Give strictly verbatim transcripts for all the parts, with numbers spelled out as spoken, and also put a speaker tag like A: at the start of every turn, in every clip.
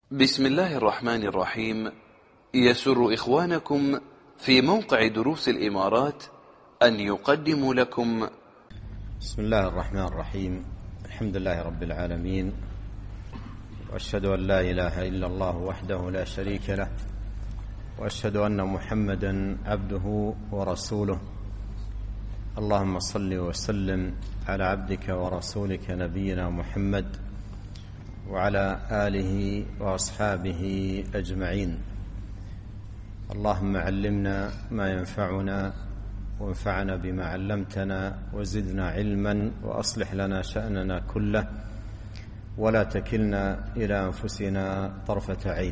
A: بسم الله الرحمن الرحيم. يسر إخوانكم في موقع دروس الإمارات أن يقدموا لكم
B: بسم الله الرحمن الرحيم. الحمد لله رب العالمين، وأشهد أن لا إله إلا الله وحده لا شريك له، وأشهد أن محمدا عبده ورسوله. اللهم صل وسلم على عبدك ورسولك نبينا محمد وعلى آله وأصحابه أجمعين. اللهم علمنا ما ينفعنا وانفعنا بما علمتنا وزدنا علما وأصلح لنا شأننا كله ولا تكلنا إلى أنفسنا طرفة عين.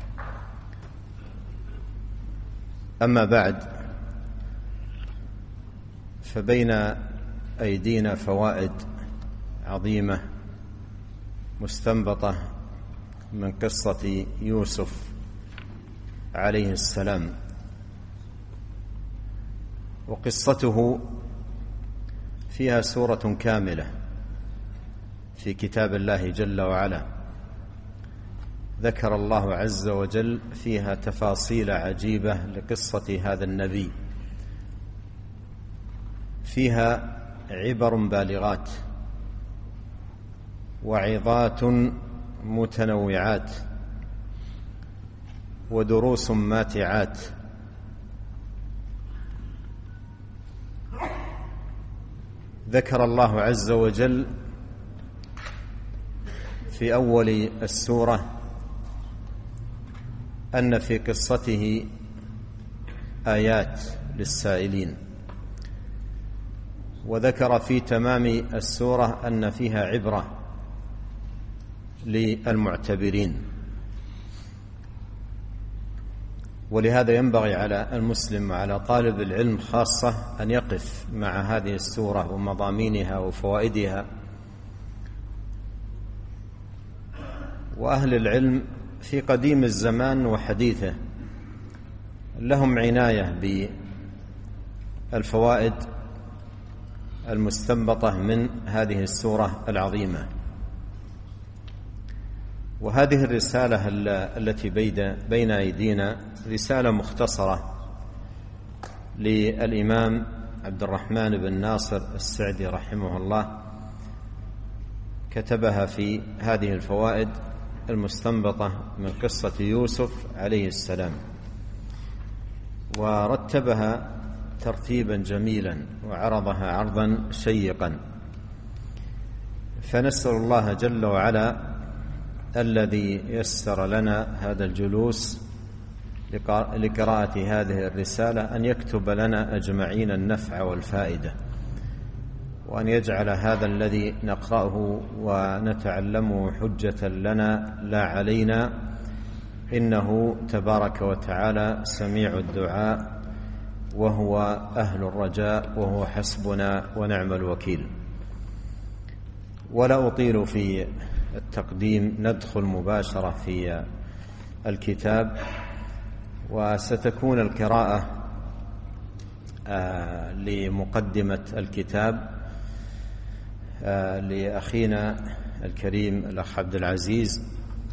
B: أما بعد، فبين أيدينا فوائد عظيمة مستنبطة من قصة يوسف عليه السلام، وقصته فيها سورة كاملة في كتاب الله جل وعلا، ذكر الله عز وجل فيها تفاصيل عجيبة لقصة هذا النبي، فيها عبر بالغات وعظات متنوعات ودروس ماتعات. ذكر الله عز وجل في أول السورة أن في قصته آيات للسائلين، وذكر في تمام السورة أن فيها عبرة للمعتبرين. ولهذا ينبغي على المسلم وعلى طالب العلم خاصة أن يقف مع هذه السورة ومضامينها وفوائدها. وأهل العلم في قديم الزمان وحديثه لهم عناية بالفوائد المستنبطة من هذه السورة العظيمة. وهذه الرسالة التي بين أيدينا رسالة مختصرة للإمام عبد الرحمن بن ناصر السعدي رحمه الله، كتبها في هذه الفوائد المستنبطة من قصة يوسف عليه السلام، ورتبها ترتيبا جميلا وعرضها عرضا شيقا. فنسأل الله جل وعلا الذي يسر لنا هذا الجلوس لقراءة هذه الرسالة أن يكتب لنا أجمعين النفع والفائدة، وأن يجعل هذا الذي نقرأه ونتعلمه حجة لنا لا علينا، إنه تبارك وتعالى سميع الدعاء وهو أهل الرجاء وهو حسبنا ونعم الوكيل. ولا أطيل في التقديم، ندخل مباشرة في الكتاب. وستكون القراءة آه لمقدمة الكتاب آه لأخينا الكريم الأخ عبد العزيز،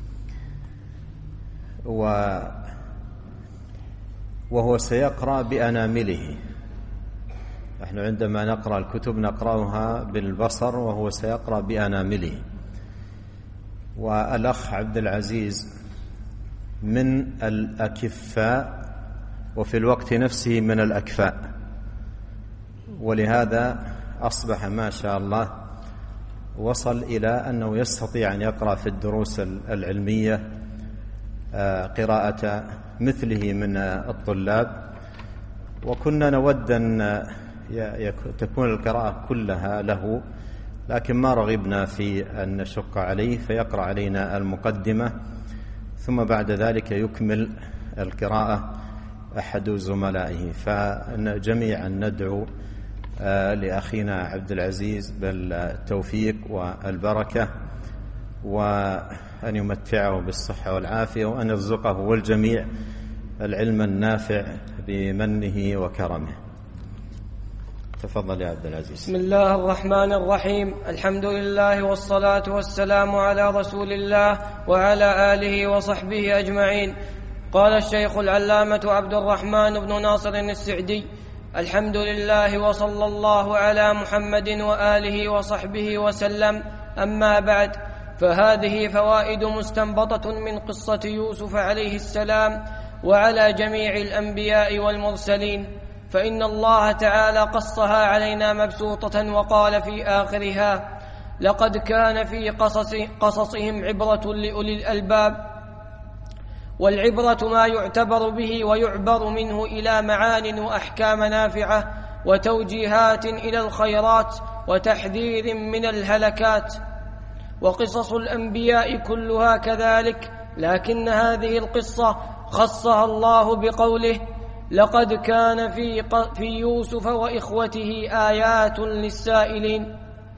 B: وهو سيقرأ بأنامله. نحن عندما نقرأ الكتب نقرأها بالبصر، وهو سيقرأ بأنامله. والأخ عبد العزيز من الأكفاء وفي الوقت نفسه من الأكفاء، ولهذا أصبح ما شاء الله وصل إلى أنه يستطيع أن يقرأ في الدروس العلمية قراءة مثله من الطلاب. وكنا نود أن تكون القراءة كلها له، لكن ما رغبنا في أن نشق عليه، فيقرأ علينا المقدمة ثم بعد ذلك يكمل القراءة أحد زملائه. فجميعا ندعو لأخينا عبد العزيز بالتوفيق والبركة، وأن يمتعه بالصحة والعافية، وأن يرزقه والجميع العلم النافع بمنه وكرمه. تفضل يا عبد العزيز.
C: بسم الله الرحمن الرحيم. الحمد لله والصلاة والسلام على رسول الله وعلى آله وصحبه أجمعين. قال الشيخ العلامة عبد الرحمن بن ناصر السعدي: الحمد لله وصلى الله على محمد وآله وصحبه وسلم. أما بعد، فهذه فوائد مستنبطة من قصة يوسف عليه السلام وعلى جميع الأنبياء والمرسلين، فإن الله تعالى قصها علينا مبسوطة وقال في آخرها: لقد كان في قصص قصصهم عبرة لأولي الألباب. والعبرة ما يعتبر به ويعبر منه إلى معان وأحكام نافعة وتوجيهات إلى الخيرات وتحذير من الهلكات. وقصص الأنبياء كلها كذلك، لكن هذه القصة خصها الله بقوله: لقد كان في, في يوسف وإخوته آيات للسائلين.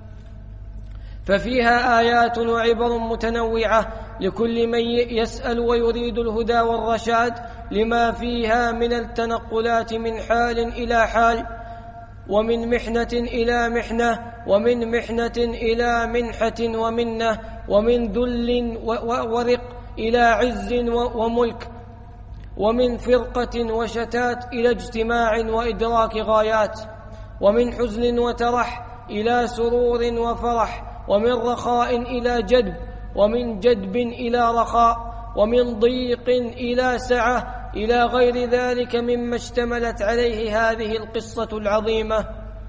C: ففيها آيات وعبر متنوعة لكل من يسأل ويريد الهدى والرشاد، لما فيها من التنقلات من حال إلى حال، ومن محنة إلى محنة، ومن محنة إلى منحة ومنة، ومن ذل ورق إلى عز وملك، ومن فرقة وشتات إلى اجتماع وإدراك غايات، ومن حزن وترح إلى سرور وفرح، ومن رخاء إلى جدب، ومن جدب إلى رخاء، ومن ضيق إلى سعة، إلى غير ذلك مما اشتملت عليه هذه القصة العظيمة.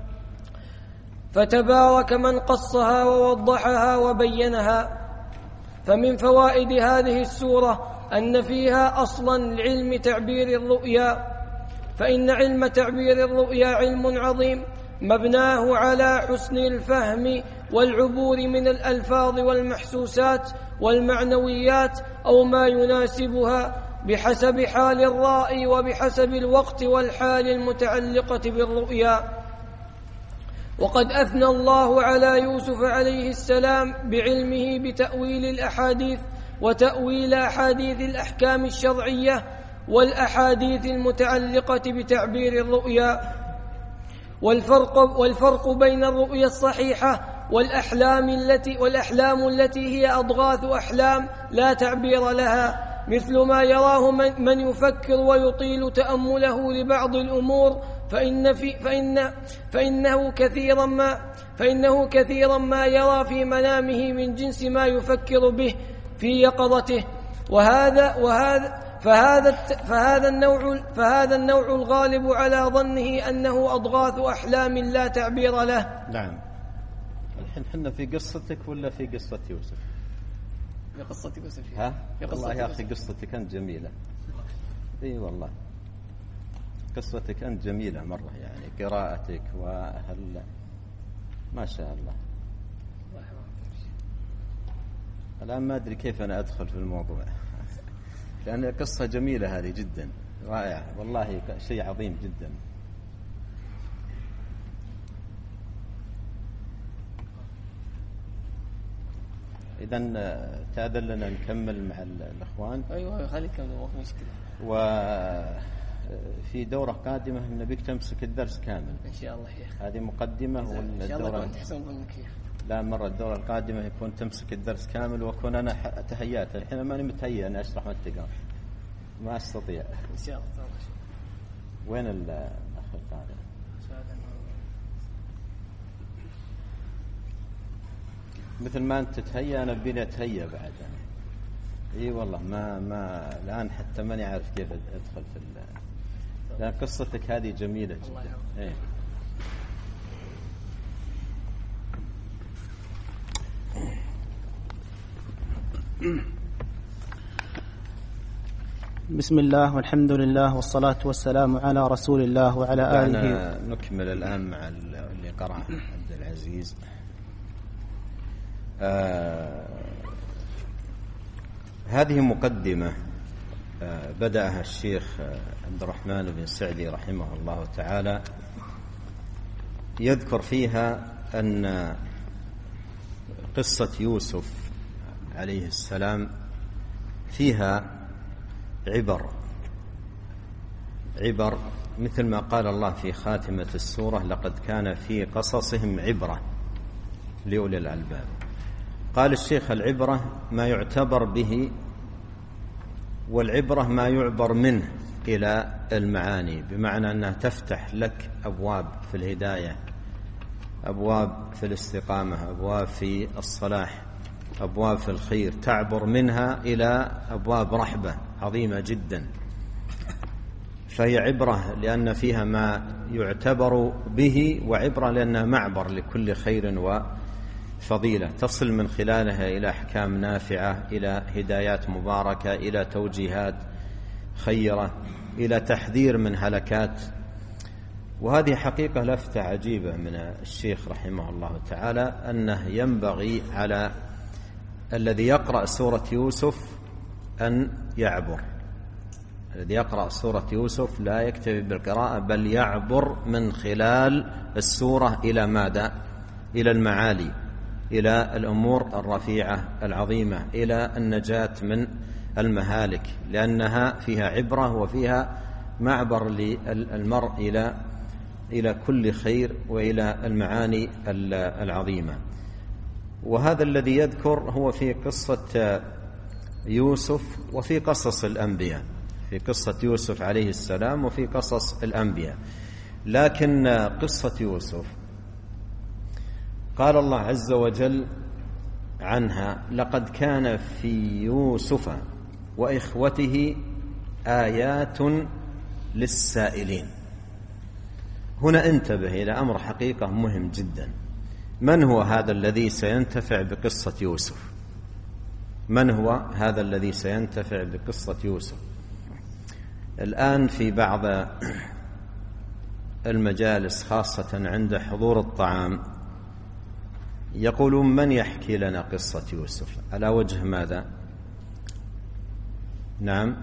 C: فتبارك من قصها ووضحها وبينها. فمن فوائد هذه السورة أن فيها أصلا لعلم تعبير الرؤيا، فإن علم تعبير الرؤيا علم عظيم مبناه على حسن الفهم والعبور من الألفاظ والمحسوسات والمعنويات أو ما يناسبها بحسب حال الرائي وبحسب الوقت والحال المتعلقة بالرؤيا. وقد أثنى الله على يوسف عليه السلام بعلمه بتأويل الأحاديث وتأويل أحاديث الأحكام الشرعية والأحاديث المتعلقة بتعبير الرؤيا. والفرق, والفرق بين الرؤيا الصحيحة والأحلام التي, والأحلام التي هي أضغاث أحلام لا تعبير لها، مثل ما يراه من, من يفكر ويطيل تأمله لبعض الأمور، فإن في فإن فإنه كثيرا ما فإنه كثيرا ما يرى في منامه من جنس ما يفكر به في يقظته. وهذا وهذا فهذا فهذا النوع فهذا النوع الغالب على ظنه أنه أضغاث أحلام لا تعبير له.
B: نعم. الحين حنا في قصتك ولا في قصة يوسف؟
C: في قصة يوسف.
B: ها؟ والله يا أخي قصتك أنت جميلة. إي والله قصتك أنت جميلة مرة، يعني قراءتك وهل ما شاء الله. الآن ما أدري كيف أنا أدخل في الموضوع، لأن قصة جميلة هذه جدا رائعة والله، شيء عظيم جدا. إذن تأذن لنا نكمل مع الأخوان.
C: أيوة خليك كمل، مشكلة.
B: وفي دورة قادمة نبيك تمسك الدرس كامل
C: إن شاء الله يا أخي.
B: هذه مقدمة
C: ولا الدورة؟ إن شاء الله كنت تحسن ظنك.
B: لا مرة الدورة القادمة يكون تمسك الدرس كامل، وأكون أنا تهيأت. الحين ماني متهيأ أن أشرح ما تقرأ، ما أستطيع.
C: إن شاء الله.
B: وين الأخ القادم؟ مثل ما أنت تتهيأ أنا بيني أتهيأ بعد. إي والله ما ما الآن حتى ماني عارف كيف أدخل في ال. لأن قصتك هذه جميلة جدا. إيه.
D: بسم الله والحمد لله والصلاة والسلام على رسول الله وعلى آله.
B: نكمل الآن مع اللي قرأ عبد العزيز. آه هذه مقدمة آه بدأها الشيخ عبد الرحمن بن سعدي رحمه الله تعالى، يذكر فيها أن قصة يوسف عليه السلام فيها عبر عبر مثل ما قال الله في خاتمة السورة: لقد كان في قصصهم عبرة لأولي الألباب. قال الشيخ: العبرة ما يعتبر به، والعبرة ما يعبر منه إلى المعاني، بمعنى أنها تفتح لك أبواب في الهداية، أبواب في الاستقامة، أبواب في الصلاح، أبواب في الخير، تعبر منها إلى أبواب رحبة عظيمة جدا. فهي عبرة لأن فيها ما يعتبر به، وعبرة لأنها معبر لكل خير وفضيلة، تصل من خلالها إلى أحكام نافعة، إلى هدايات مباركة، إلى توجيهات خيرة، إلى تحذير من هلكات. وهذه حقيقة لفتة عجيبة من الشيخ رحمه الله تعالى، أنه ينبغي على الذي يقرأ سورة يوسف أن يعبر. الذي يقرأ سورة يوسف لا يكتفي بالقراءة، بل يعبر من خلال السورة إلى ماذا؟ إلى المعالي، إلى الأمور الرفيعة العظيمة، إلى النجاة من المهالك، لأنها فيها عبرة وفيها معبر للمرء إلى إلى كل خير وإلى المعاني العظيمة. وهذا الذي يذكر هو في قصة يوسف وفي قصص الأنبياء، في قصة يوسف عليه السلام وفي قصص الأنبياء. لكن قصة يوسف قال الله عز وجل عنها: لقد كان في يوسف وإخوته آيات للسائلين. هنا انتبه إلى أمر حقيقة مهم جدا. من هو هذا الذي سينتفع بقصة يوسف؟ من هو هذا الذي سينتفع بقصة يوسف؟ الآن في بعض المجالس خاصة عند حضور الطعام يقولون: من يحكي لنا قصة يوسف؟ على وجه ماذا؟ نعم،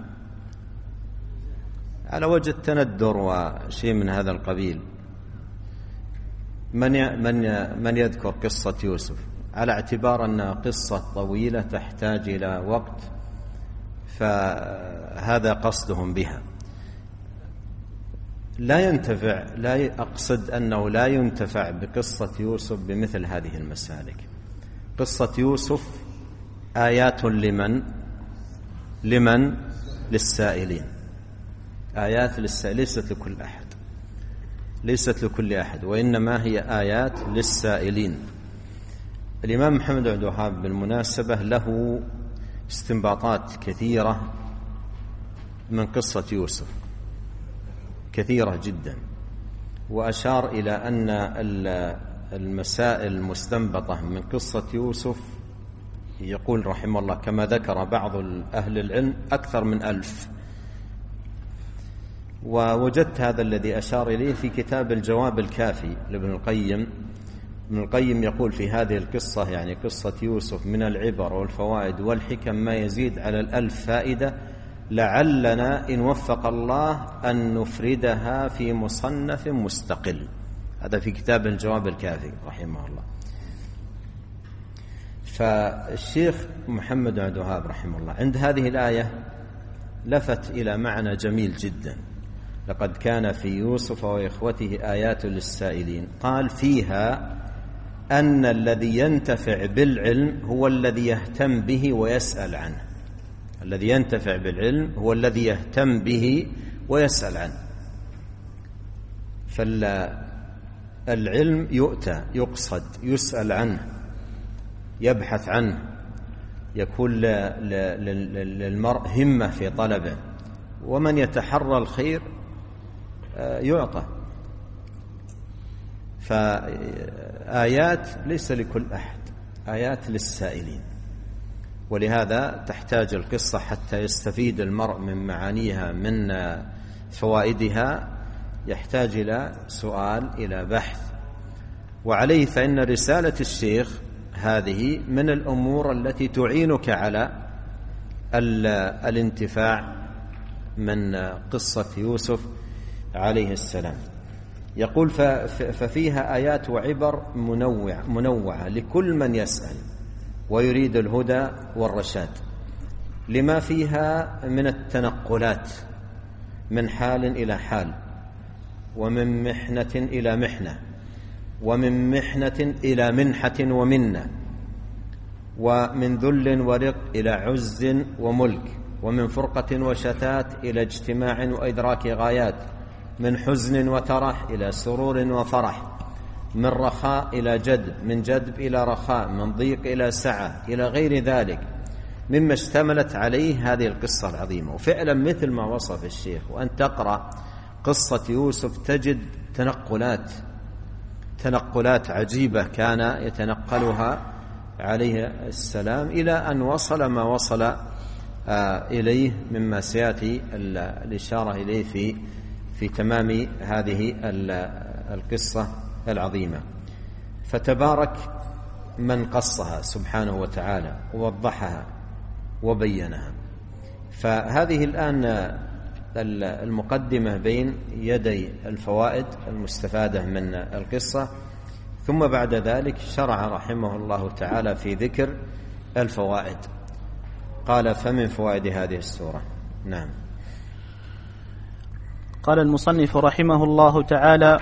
B: على وجه التندر وشيء من هذا القبيل. من من من يذكر قصة يوسف على اعتبار أنها قصة طويلة تحتاج إلى وقت، فهذا قصدهم بها. لا ينتفع، لا أقصد أنه لا ينتفع بقصة يوسف بمثل هذه المسالك. قصة يوسف آيات لمن؟ لمن؟ للسائلين. آيات للسائلين، ليست لكل أحد، ليست لكل أحد، وإنما هي آيات للسائلين. الإمام محمد بن عبد الوهاب بالمناسبة له استنباطات كثيرة من قصة يوسف، كثيرة جدا، وأشار إلى أن المسائل المستنبطة من قصة يوسف يقول رحمه الله كما ذكر بعض أهل العلم أكثر من ألف. ووجدت هذا الذي أشار إليه في كتاب الجواب الكافي لابن القيم. ابن القيم يقول في هذه القصة، يعني قصة يوسف، من العبر والفوائد والحكم ما يزيد على الألف فائدة، لعلنا إن وفق الله أن نفردها في مصنف مستقل. هذا في كتاب الجواب الكافي رحمه الله. فالشيخ محمد بن عبد الوهاب رحمه الله عند هذه الآية لفت إلى معنى جميل جدا: لقد كان في يوسف وإخوته آيات للسائلين. قال فيها أن الذي ينتفع بالعلم هو الذي يهتم به ويسأل عنه. الذي ينتفع بالعلم هو الذي يهتم به ويسأل عنه. فالعلم يؤتى، يقصد، يسأل عنه، يبحث عنه، يكون للمرء همة في طلبه، ومن يتحرى الخير يعطى. فآيات ليس لكل أحد، آيات للسائلين. ولهذا تحتاج القصة حتى يستفيد المرء من معانيها، من فوائدها، يحتاج إلى سؤال، إلى بحث. وعليه فإن رسالة الشيخ هذه من الأمور التي تعينك على الانتفاع من قصة يوسف عليه السلام. يقول ففيها آيات وعبر منوعة, منوعة لكل من يسأل ويريد الهدى والرشاد، لما فيها من التنقلات من حال إلى حال، ومن محنة إلى محنة، ومن محنة إلى منحة ومنة، ومن ذل ورق إلى عز وملك، ومن فرقة وشتات إلى اجتماع وإدراك غايات، من حزن وترح إلى سرور وفرح، من رخاء إلى جدب، من جدب إلى رخاء، من ضيق إلى سعة، إلى غير ذلك مما اشتملت عليه هذه القصة العظيمة. وفعلا مثل ما وصف الشيخ، وأن تقرأ قصة يوسف تجد تنقلات تنقلات عجيبة كان يتنقلها عليه السلام إلى أن وصل ما وصل إليه مما سيأتي الإشارة إليه في في تمام هذه القصة العظيمة. فتبارك من قصها سبحانه وتعالى ووضحها وبينها. فهذه الآن المقدمة بين يدي الفوائد المستفادة من القصة، ثم بعد ذلك شرع رحمه الله تعالى في ذكر الفوائد. قال: فمن فوائد هذه السورة. نعم.
D: قال المصنف رحمه الله تعالى: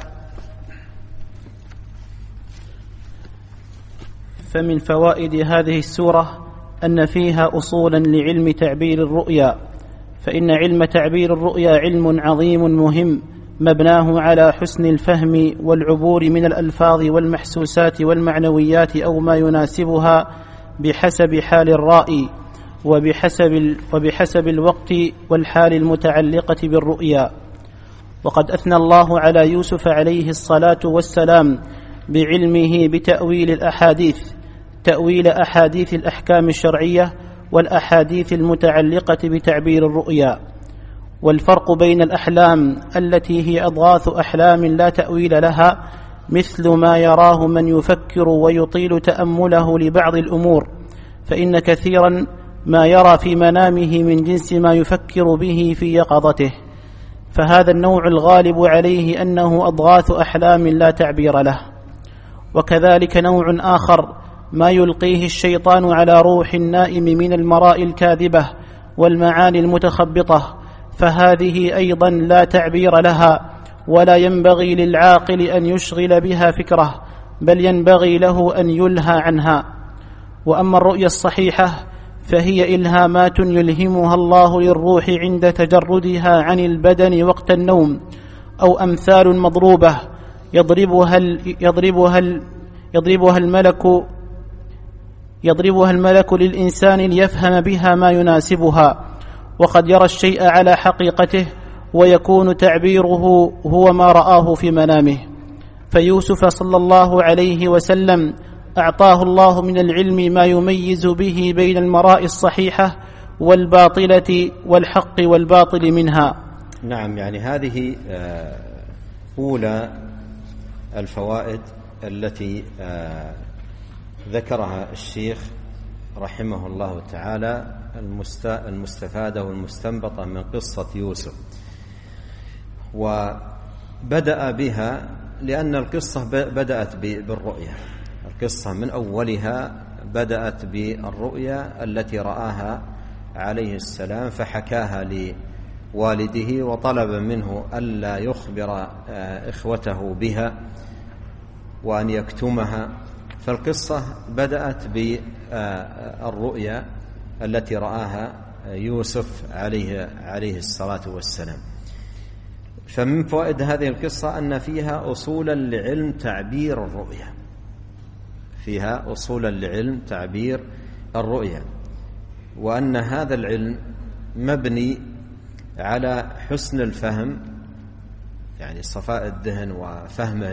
D: فمن فوائد هذه السورة أن فيها أصولا لعلم تعبير الرؤيا، فإن علم تعبير الرؤيا علم عظيم مهم مبناه على حسن الفهم والعبور من الألفاظ والمحسوسات والمعنويات أو ما يناسبها بحسب حال الرائي وبحسب, وبحسب الوقت والحال المتعلقة بالرؤيا. وقد أثنى الله على يوسف عليه الصلاة والسلام بعلمه بتأويل الأحاديث، تأويل أحاديث الأحكام الشرعية والأحاديث المتعلقة بتعبير الرؤيا. والفرق بين الأحلام التي هي أضغاث أحلام لا تأويل لها، مثل ما يراه من يفكر ويطيل تأمله لبعض الأمور، فإن كثيرا ما يرى في منامه من جنس ما يفكر به في يقظته، فهذا النوع الغالب عليه أنه أضغاث أحلام لا تعبير له. وكذلك نوع آخر ما يلقيه الشيطان على روح النائم من المراء الكاذبة والمعاني المتخبطة، فهذه أيضا لا تعبير لها، ولا ينبغي للعاقل أن يشغل بها فكره، بل ينبغي له أن يلهى عنها. وأما الرؤيا الصحيحة فهي إلهامات يلهمها الله للروح عند تجردها عن البدن وقت النوم، أو أمثال مضروبة يضربها يضربها يضربها الملك يضربها الملك للإنسان ليفهم بها ما يناسبها، وقد يرى الشيء على حقيقته ويكون تعبيره هو ما رآه في منامه. فيوسف صلى الله عليه وسلم أعطاه الله من العلم ما يميز به بين المراء الصحيحة والباطلة والحق والباطل منها.
B: نعم، يعني هذه أولى الفوائد التي ذكرها الشيخ رحمه الله تعالى المستفادة والمستنبطة من قصة يوسف، وبدأ بها لأن القصة بدأت بالرؤيا. القصة من أولها بدأت بالرؤيا التي رآها عليه السلام، فحكاها لوالده وطلب منه ألا يخبر إخوته بها وأن يكتمها. فالقصة بدأت بالرؤيا التي رآها يوسف عليه عليه الصلاة والسلام. فمن فوائد هذه القصة أن فيها أصولا لعلم تعبير الرؤيا، فيها أصولا لعلم تعبير الرؤيا، وأن هذا العلم مبني على حسن الفهم، يعني صفاء الذهن وفهمه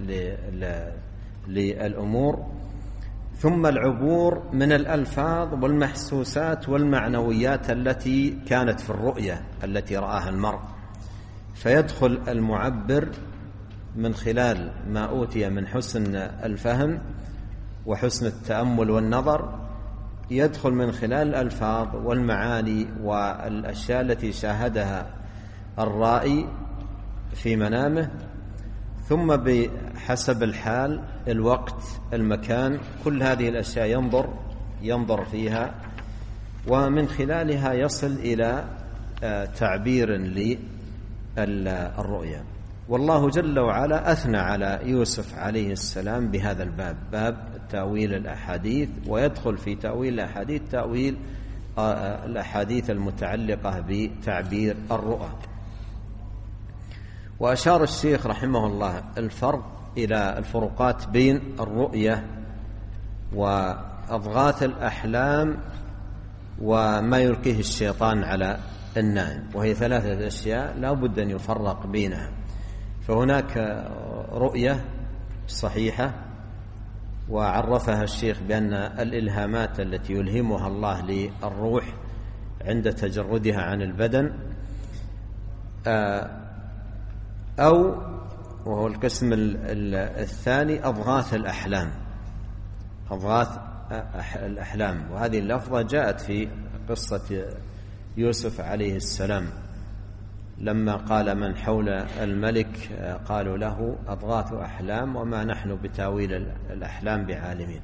B: للأمور، ثم العبور من الألفاظ والمحسوسات والمعنويات التي كانت في الرؤيا التي رآها المرء، فيدخل المعبر من خلال ما أوتي من حسن الفهم وحسن التأمل والنظر، يدخل من خلال الألفاظ والمعاني والأشياء التي شاهدها الرائي في منامه، ثم بحسب الحال، الوقت، المكان، كل هذه الأشياء ينظر ينظر فيها، ومن خلالها يصل إلى تعبير للرؤيا. والله جل وعلا أثنى على يوسف عليه السلام بهذا الباب، باب تأويل الأحاديث، ويدخل في تأويل الأحاديث تأويل الأحاديث المتعلقة بتعبير الرؤى. وأشار الشيخ رحمه الله الفرق إلى الفروقات بين الرؤية وأضغاث الأحلام وما يلقيه الشيطان على النائم، وهي ثلاثة أشياء لا بد أن يفرق بينها. فهناك رؤية صحيحة وعرفها الشيخ بأن الإلهامات التي يلهمها الله للروح عند تجردها عن البدن، أو وهو القسم الثاني أضغاث الأحلام، أضغاث الأحلام. وهذه اللفظة جاءت في قصة يوسف عليه السلام لما قال من حول الملك قالوا له أضغاث أحلام وما نحن بتاويل الأحلام بعالمين.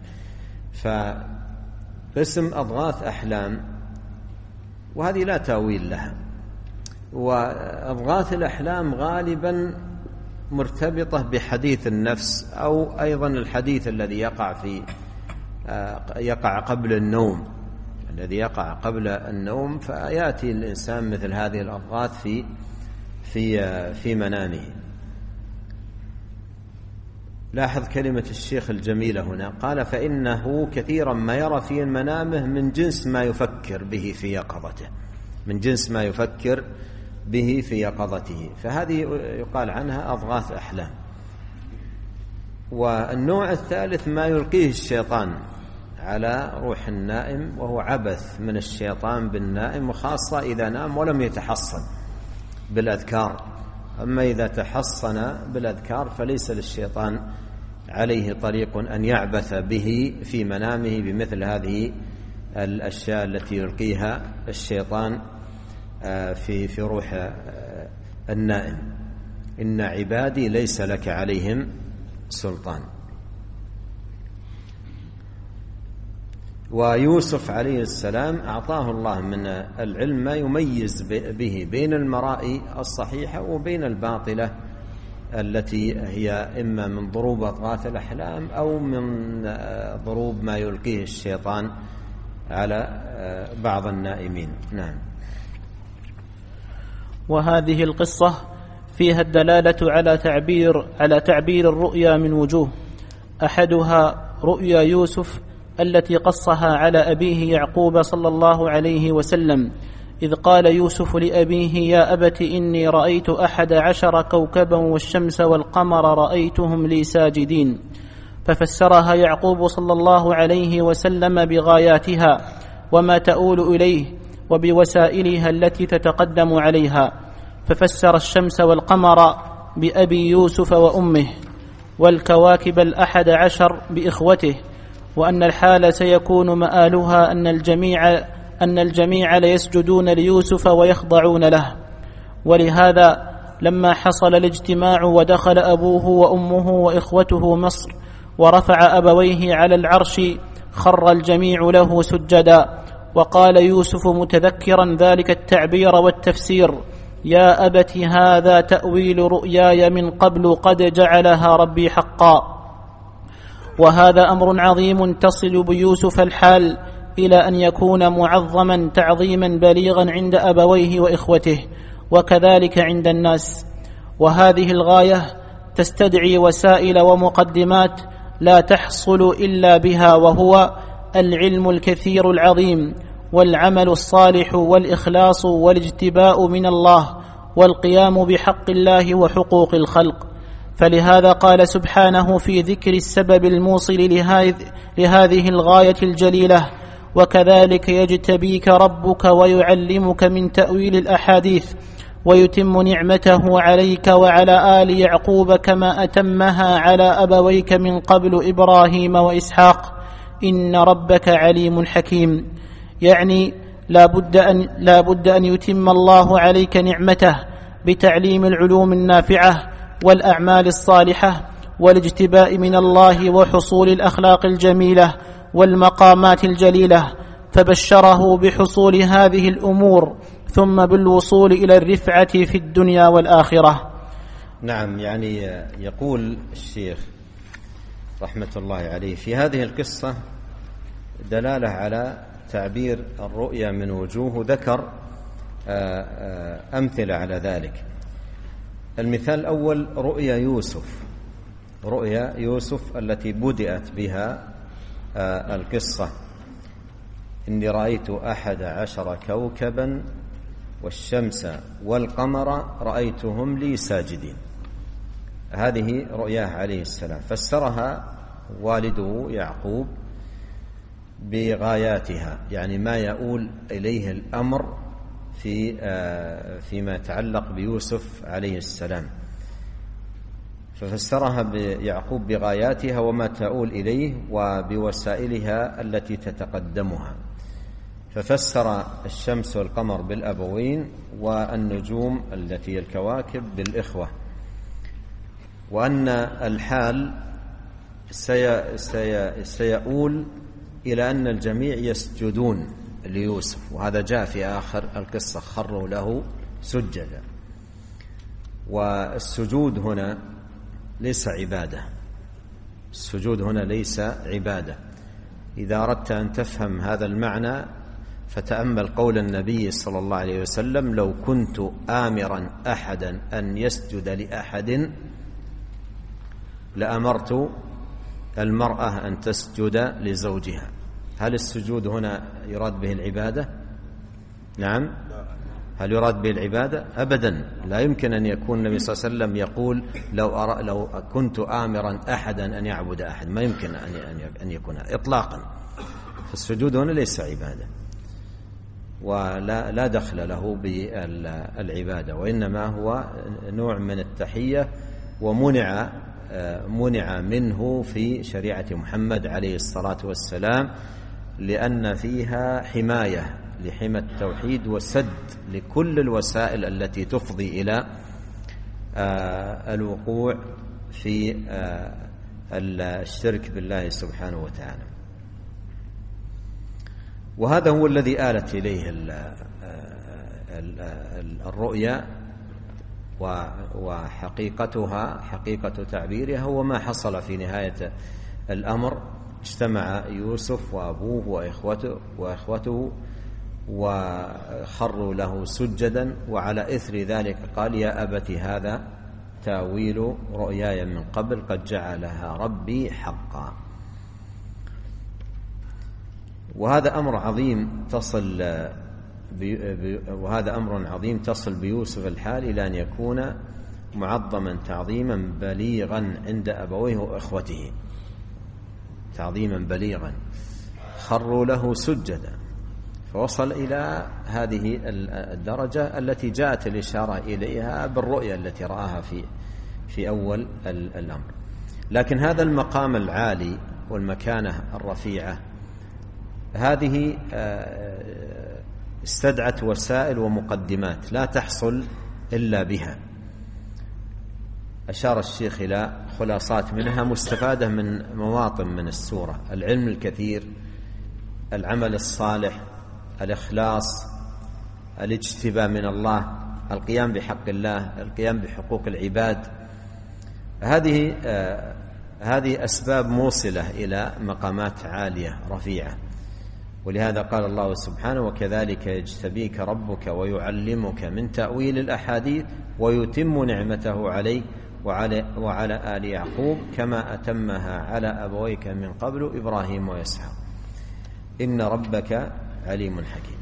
B: فقسم أضغاث أحلام وهذه لا تاويل لها. وأضغاث الأحلام غالبا مرتبطة بحديث النفس أو أيضا الحديث الذي يقع في يقع قبل النوم، الذي يقع قبل النوم، فيأتي الإنسان مثل هذه الأضغاث في في في منامه. لاحظ كلمة الشيخ الجميلة هنا، قال فإنه كثيرا ما يرى في منامه من جنس ما يفكر به في يقظته، من جنس ما يفكر به في يقظته، فهذه يقال عنها أضغاث أحلام. والنوع الثالث ما يلقيه الشيطان على روح النائم، وهو عبث من الشيطان بالنائم، وخاصة إذا نام ولم يتحصن بالأذكار. أما إذا تحصن بالأذكار فليس للشيطان عليه طريق أن يعبث به في منامه بمثل هذه الأشياء التي يلقيها الشيطان في في روح النائم. إن عبادي ليس لك عليهم سلطان. ويوسف عليه السلام أعطاه الله من العلم ما يميز به بين المرائي الصحيحة وبين الباطلة التي هي إما من ضروب أضغاث الأحلام أو من ضروب ما يلقيه الشيطان على بعض النائمين. نعم.
D: وهذه القصة فيها الدلالة على تعبير على تعبير الرؤيا من وجوه، أحدها رؤيا يوسف التي قصها على أبيه يعقوب صلى الله عليه وسلم، إذ قال يوسف لأبيه يا أبت إني رأيت أحد عشر كوكبا والشمس والقمر رأيتهم لي ساجدين، ففسرها يعقوب صلى الله عليه وسلم بغاياتها وما تؤول إليه وبوسائلها التي تتقدم عليها، ففسر الشمس والقمر بأبي يوسف وأمه، والكواكب الأحد عشر بإخوته، وأن الحال سيكون مآلها أن الجميع أن الجميع ليسجدون ليوسف ويخضعون له. ولهذا لما حصل الاجتماع ودخل أبوه وأمه وإخوته مصر ورفع أبويه على العرش خر الجميع له سجدا، وقال يوسف متذكرا ذلك التعبير والتفسير يا أبت هذا تأويل رؤياي من قبل قد جعلها ربي حقا. وهذا أمر عظيم تصل بيوسف الحال إلى أن يكون معظما تعظيما بليغا عند أبويه وإخوته وكذلك عند الناس. وهذه الغاية تستدعي وسائل ومقدمات لا تحصل إلا بها، وهو العلم الكثير العظيم والعمل الصالح والإخلاص والاجتباء من الله والقيام بحق الله وحقوق الخلق. فلهذا قال سبحانه في ذكر السبب الموصل لهذه الغاية الجليلة وكذلك يجتبيك ربك ويعلمك من تأويل الأحاديث ويتم نعمته عليك وعلى آل يعقوب كما أتمها على أبويك من قبل إبراهيم وإسحاق إن ربك عليم حكيم. يعني لا بد أن, لا بد أن يتم الله عليك نعمته بتعليم العلوم النافعة والأعمال الصالحة والاجتباء من الله وحصول الأخلاق الجميلة والمقامات الجليلة، فبشره بحصول هذه الأمور ثم بالوصول إلى الرفعة في الدنيا والآخرة.
B: نعم، يعني يقول الشيخ رحمة الله عليه في هذه القصة دلالة على تعبير الرؤيا من وجوه، ذكر أمثلة على ذلك. المثال الأول رؤيا يوسف، رؤيا يوسف التي بدأت بها القصة: إني رأيت أحد عشر كوكبا والشمس والقمر رأيتهم لي ساجدين. هذه رؤياه عليه السلام، فسرها والده يعقوب بغاياتها، يعني ما يؤول إليه الأمر في فيما يتعلق بيوسف عليه السلام، ففسرها بيعقوب بغاياتها وما تؤول إليه وبوسائلها التي تتقدمها، ففسر الشمس والقمر بالأبوين والنجوم التي الكواكب بالإخوة، وأن الحال سي سي سيؤول إلى أن الجميع يسجدون ليوسف، وهذا جاء في آخر القصة: خروا له سجدا. والسجود هنا ليس عبادة، السجود هنا ليس عبادة. إذا أردت أن تفهم هذا المعنى فتأمل قول النبي صلى الله عليه وسلم: لو كنت آمرا أحدا أن يسجد لأحد لأمرت المرأة أن تسجد لزوجها. هل السجود هنا يراد به العبادة؟ نعم. هل يراد به العبادة؟ أبدا، لا يمكن أن يكون النبي صلى الله عليه وسلم يقول لو, أرى لو كنت آمرا أحدا أن يعبد أحد، ما يمكن أن يكون إطلاقا. السجود هنا ليس عبادة ولا لا دخل له بالعبادة، وإنما هو نوع من التحية، ومنع منع منه في شريعة محمد عليه الصلاة والسلام، لأن فيها حماية لحمى التوحيد وسد لكل الوسائل التي تفضي إلى الوقوع في الشرك بالله سبحانه وتعالى. وهذا هو الذي آلت إليه الرؤيا، وحقيقتها حقيقة تعبيرها هو ما حصل في نهاية الأمر: اجتمع يوسف وأبوه وإخوته, وإخوته وخروا له سجدا، وعلى إثر ذلك قال: يا أبت هذا تاويل رؤياي من قبل قد جعلها ربي حقا. وهذا أمر عظيم تصل وهذا أمر عظيم تصل بيوسف الحال إلى أن يكون معظما تعظيما بليغا عند أبويه وإخوته، تعظيما بليغا، خروا له سجدا، فوصل إلى هذه الدرجة التي جاءت الإشارة إليها بالرؤيا التي رآها في في أول الأمر. لكن هذا المقام العالي والمكانة الرفيعة هذه استدعت وسائل ومقدمات لا تحصل إلا بها. أشار الشيخ إلى خلاصات منها مستفادة من مواطن من السورة: العلم الكثير، العمل الصالح، الإخلاص، الاجتباء من الله، القيام بحق الله، القيام بحقوق العباد. هذه آه هذه أسباب موصلة إلى مقامات عالية رفيعة. ولهذا قال الله سبحانه: وكذلك يجتبيك ربك ويعلمك من تأويل الأحاديث ويتم نعمته عليك وعلى, وعلى آل يعقوب كما أتمها على أبويك من قبل إبراهيم وإسحاق إن ربك عليم حكيم.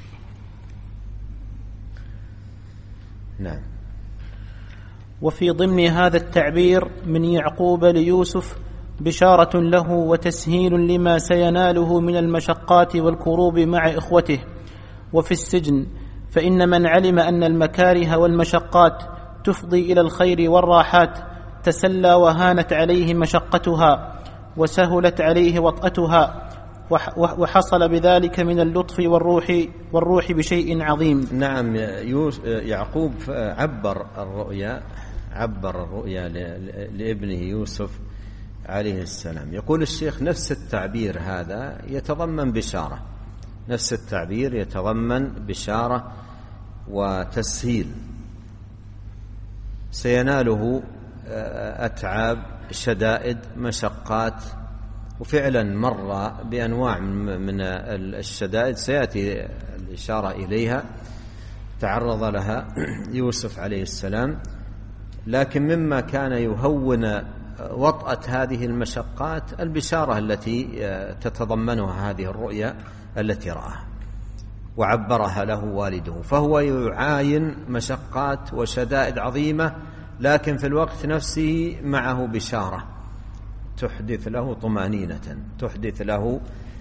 B: نعم.
D: وفي ضمن هذا التعبير من يعقوب ليوسف بشارة له وتسهيل لما سيناله من المشقات والكروب مع إخوته وفي السجن، فإن من علم أن المكاره والمشقات تفضي إلى الخير والراحات تسلى وهانت عليه مشقتها وسهلت عليه وطأتها، وحصل بذلك من اللطف والروح والروح بشيء عظيم.
B: نعم. يعقوب عبر الرؤيا عبر الرؤيا لابنه يوسف عليه السلام. يقول الشيخ: نفس التعبير هذا يتضمن بشارة، نفس التعبير يتضمن بشارة وتسهيل. سيناله أتعاب، شدائد، مشقات. وفعلا مر بأنواع من الشدائد سيأتي الإشارة إليها تعرض لها يوسف عليه السلام، لكن مما كان يهون وطأة هذه المشقات البشارة التي تتضمنها هذه الرؤيا التي رآها وعبرها له والده، فهو يعاين مشقات وشدائد عظيمة، لكن في الوقت نفسه معه بشارة تحدث له طمأنينة، تحدث له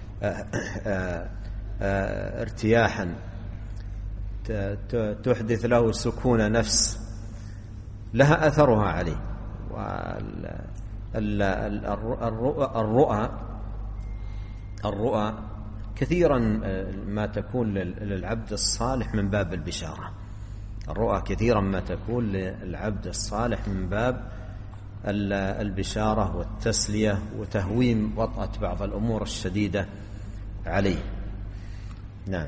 B: ارتياحا، تحدث له سكون نفس لها أثرها عليه. والرؤى الرؤى كثيرا ما تكون للعبد الصالح من باب البشارة، الرؤى كثيرا ما تكون للعبد الصالح من باب البشارة والتسلية وتهويم وطأة بعض الأمور الشديدة عليه. نعم.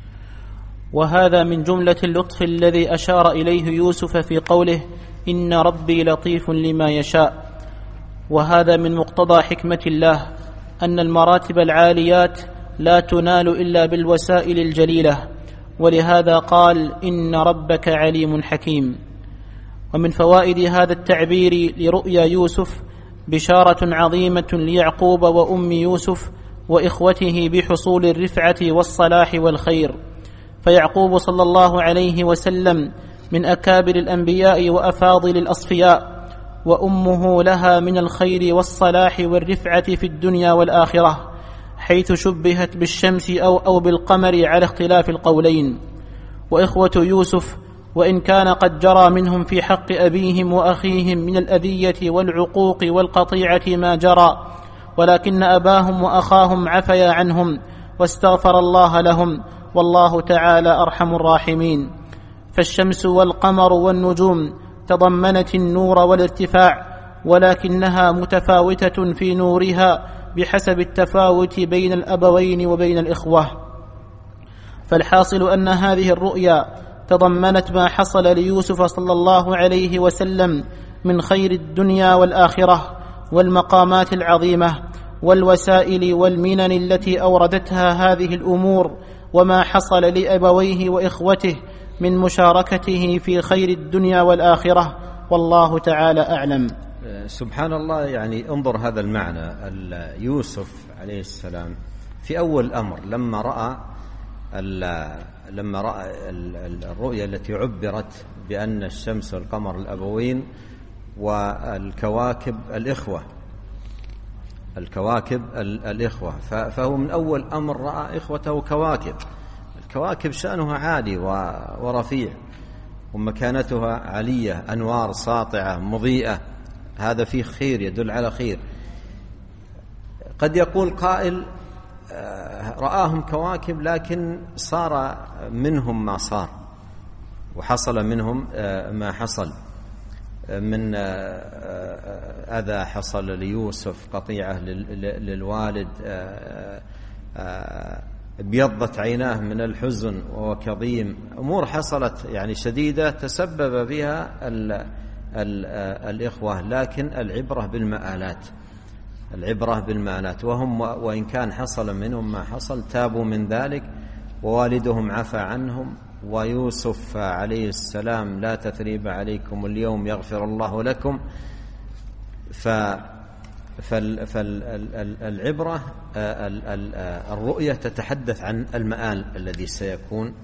D: وهذا من جملة اللطف الذي أشار إليه يوسف في قوله إن ربي لطيف لما يشاء. وهذا من مقتضى حكمة الله أن المراتب العاليات لا تنال إلا بالوسائل الجليلة، ولهذا قال إن ربك عليم حكيم. ومن فوائد هذا التعبير لرؤيا يوسف بشارة عظيمة ليعقوب وأم يوسف وإخوته بحصول الرفعة والصلاح والخير، فيعقوب صلى الله عليه وسلم من أكابر الأنبياء وأفاضل الأصفياء، وأمه لها من الخير والصلاح والرفعة في الدنيا والآخرة، حيث شبهت بالشمس أو, أو بالقمر على اختلاف القولين. وإخوة يوسف وإن كان قد جرى منهم في حق أبيهم وأخيهم من الأذية والعقوق والقطيعة ما جرى، ولكن أباهم وأخاهم عفيا عنهم واستغفر الله لهم، والله تعالى أرحم الراحمين. فالشمس والقمر والنجوم تضمنت النور والارتفاع، ولكنها متفاوتة في نورها بحسب التفاوت بين الأبوين وبين الإخوة. فالحاصل أن هذه الرؤيا تضمنت ما حصل ليوسف صلى الله عليه وسلم من خير الدنيا والآخرة والمقامات العظيمة والوسائل والمنن التي أوردتها هذه الأمور، وما حصل لأبويه وإخوته من مشاركته في خير الدنيا والآخرة، والله تعالى أعلم.
B: سبحان الله. يعني انظر هذا المعنى، يوسف عليه السلام في أول الأمر لما رأى لما رأى الرؤيا التي عبرت بأن الشمس والقمر الأبوين والكواكب الإخوة الكواكب الإخوة فهو من أول أمر رأى إخوته كواكب. الكواكب شأنها عالي ورفيع ومكانتها علية، أنوار ساطعة مضيئة، هذا فيه خير يدل على خير. قد يقول قائل رآهم كواكب لكن صار منهم ما صار وحصل منهم ما حصل من أذى حصل ليوسف، قطيعة للوالد، ابيضت عيناه من الحزن وهو كظيم، أمور حصلت يعني شديدة تسبب بها ال ال الإخوة. لكن العبرة بالمآلات، العبرة بالمآلات، وهم وإن كان حصل منهم ما حصل تابوا من ذلك ووالدهم عفى عنهم، ويوسف عليه السلام لا تثريب عليكم اليوم يغفر الله لكم. ف فالعبرة الرؤية تتحدث عن المآل الذي سيكون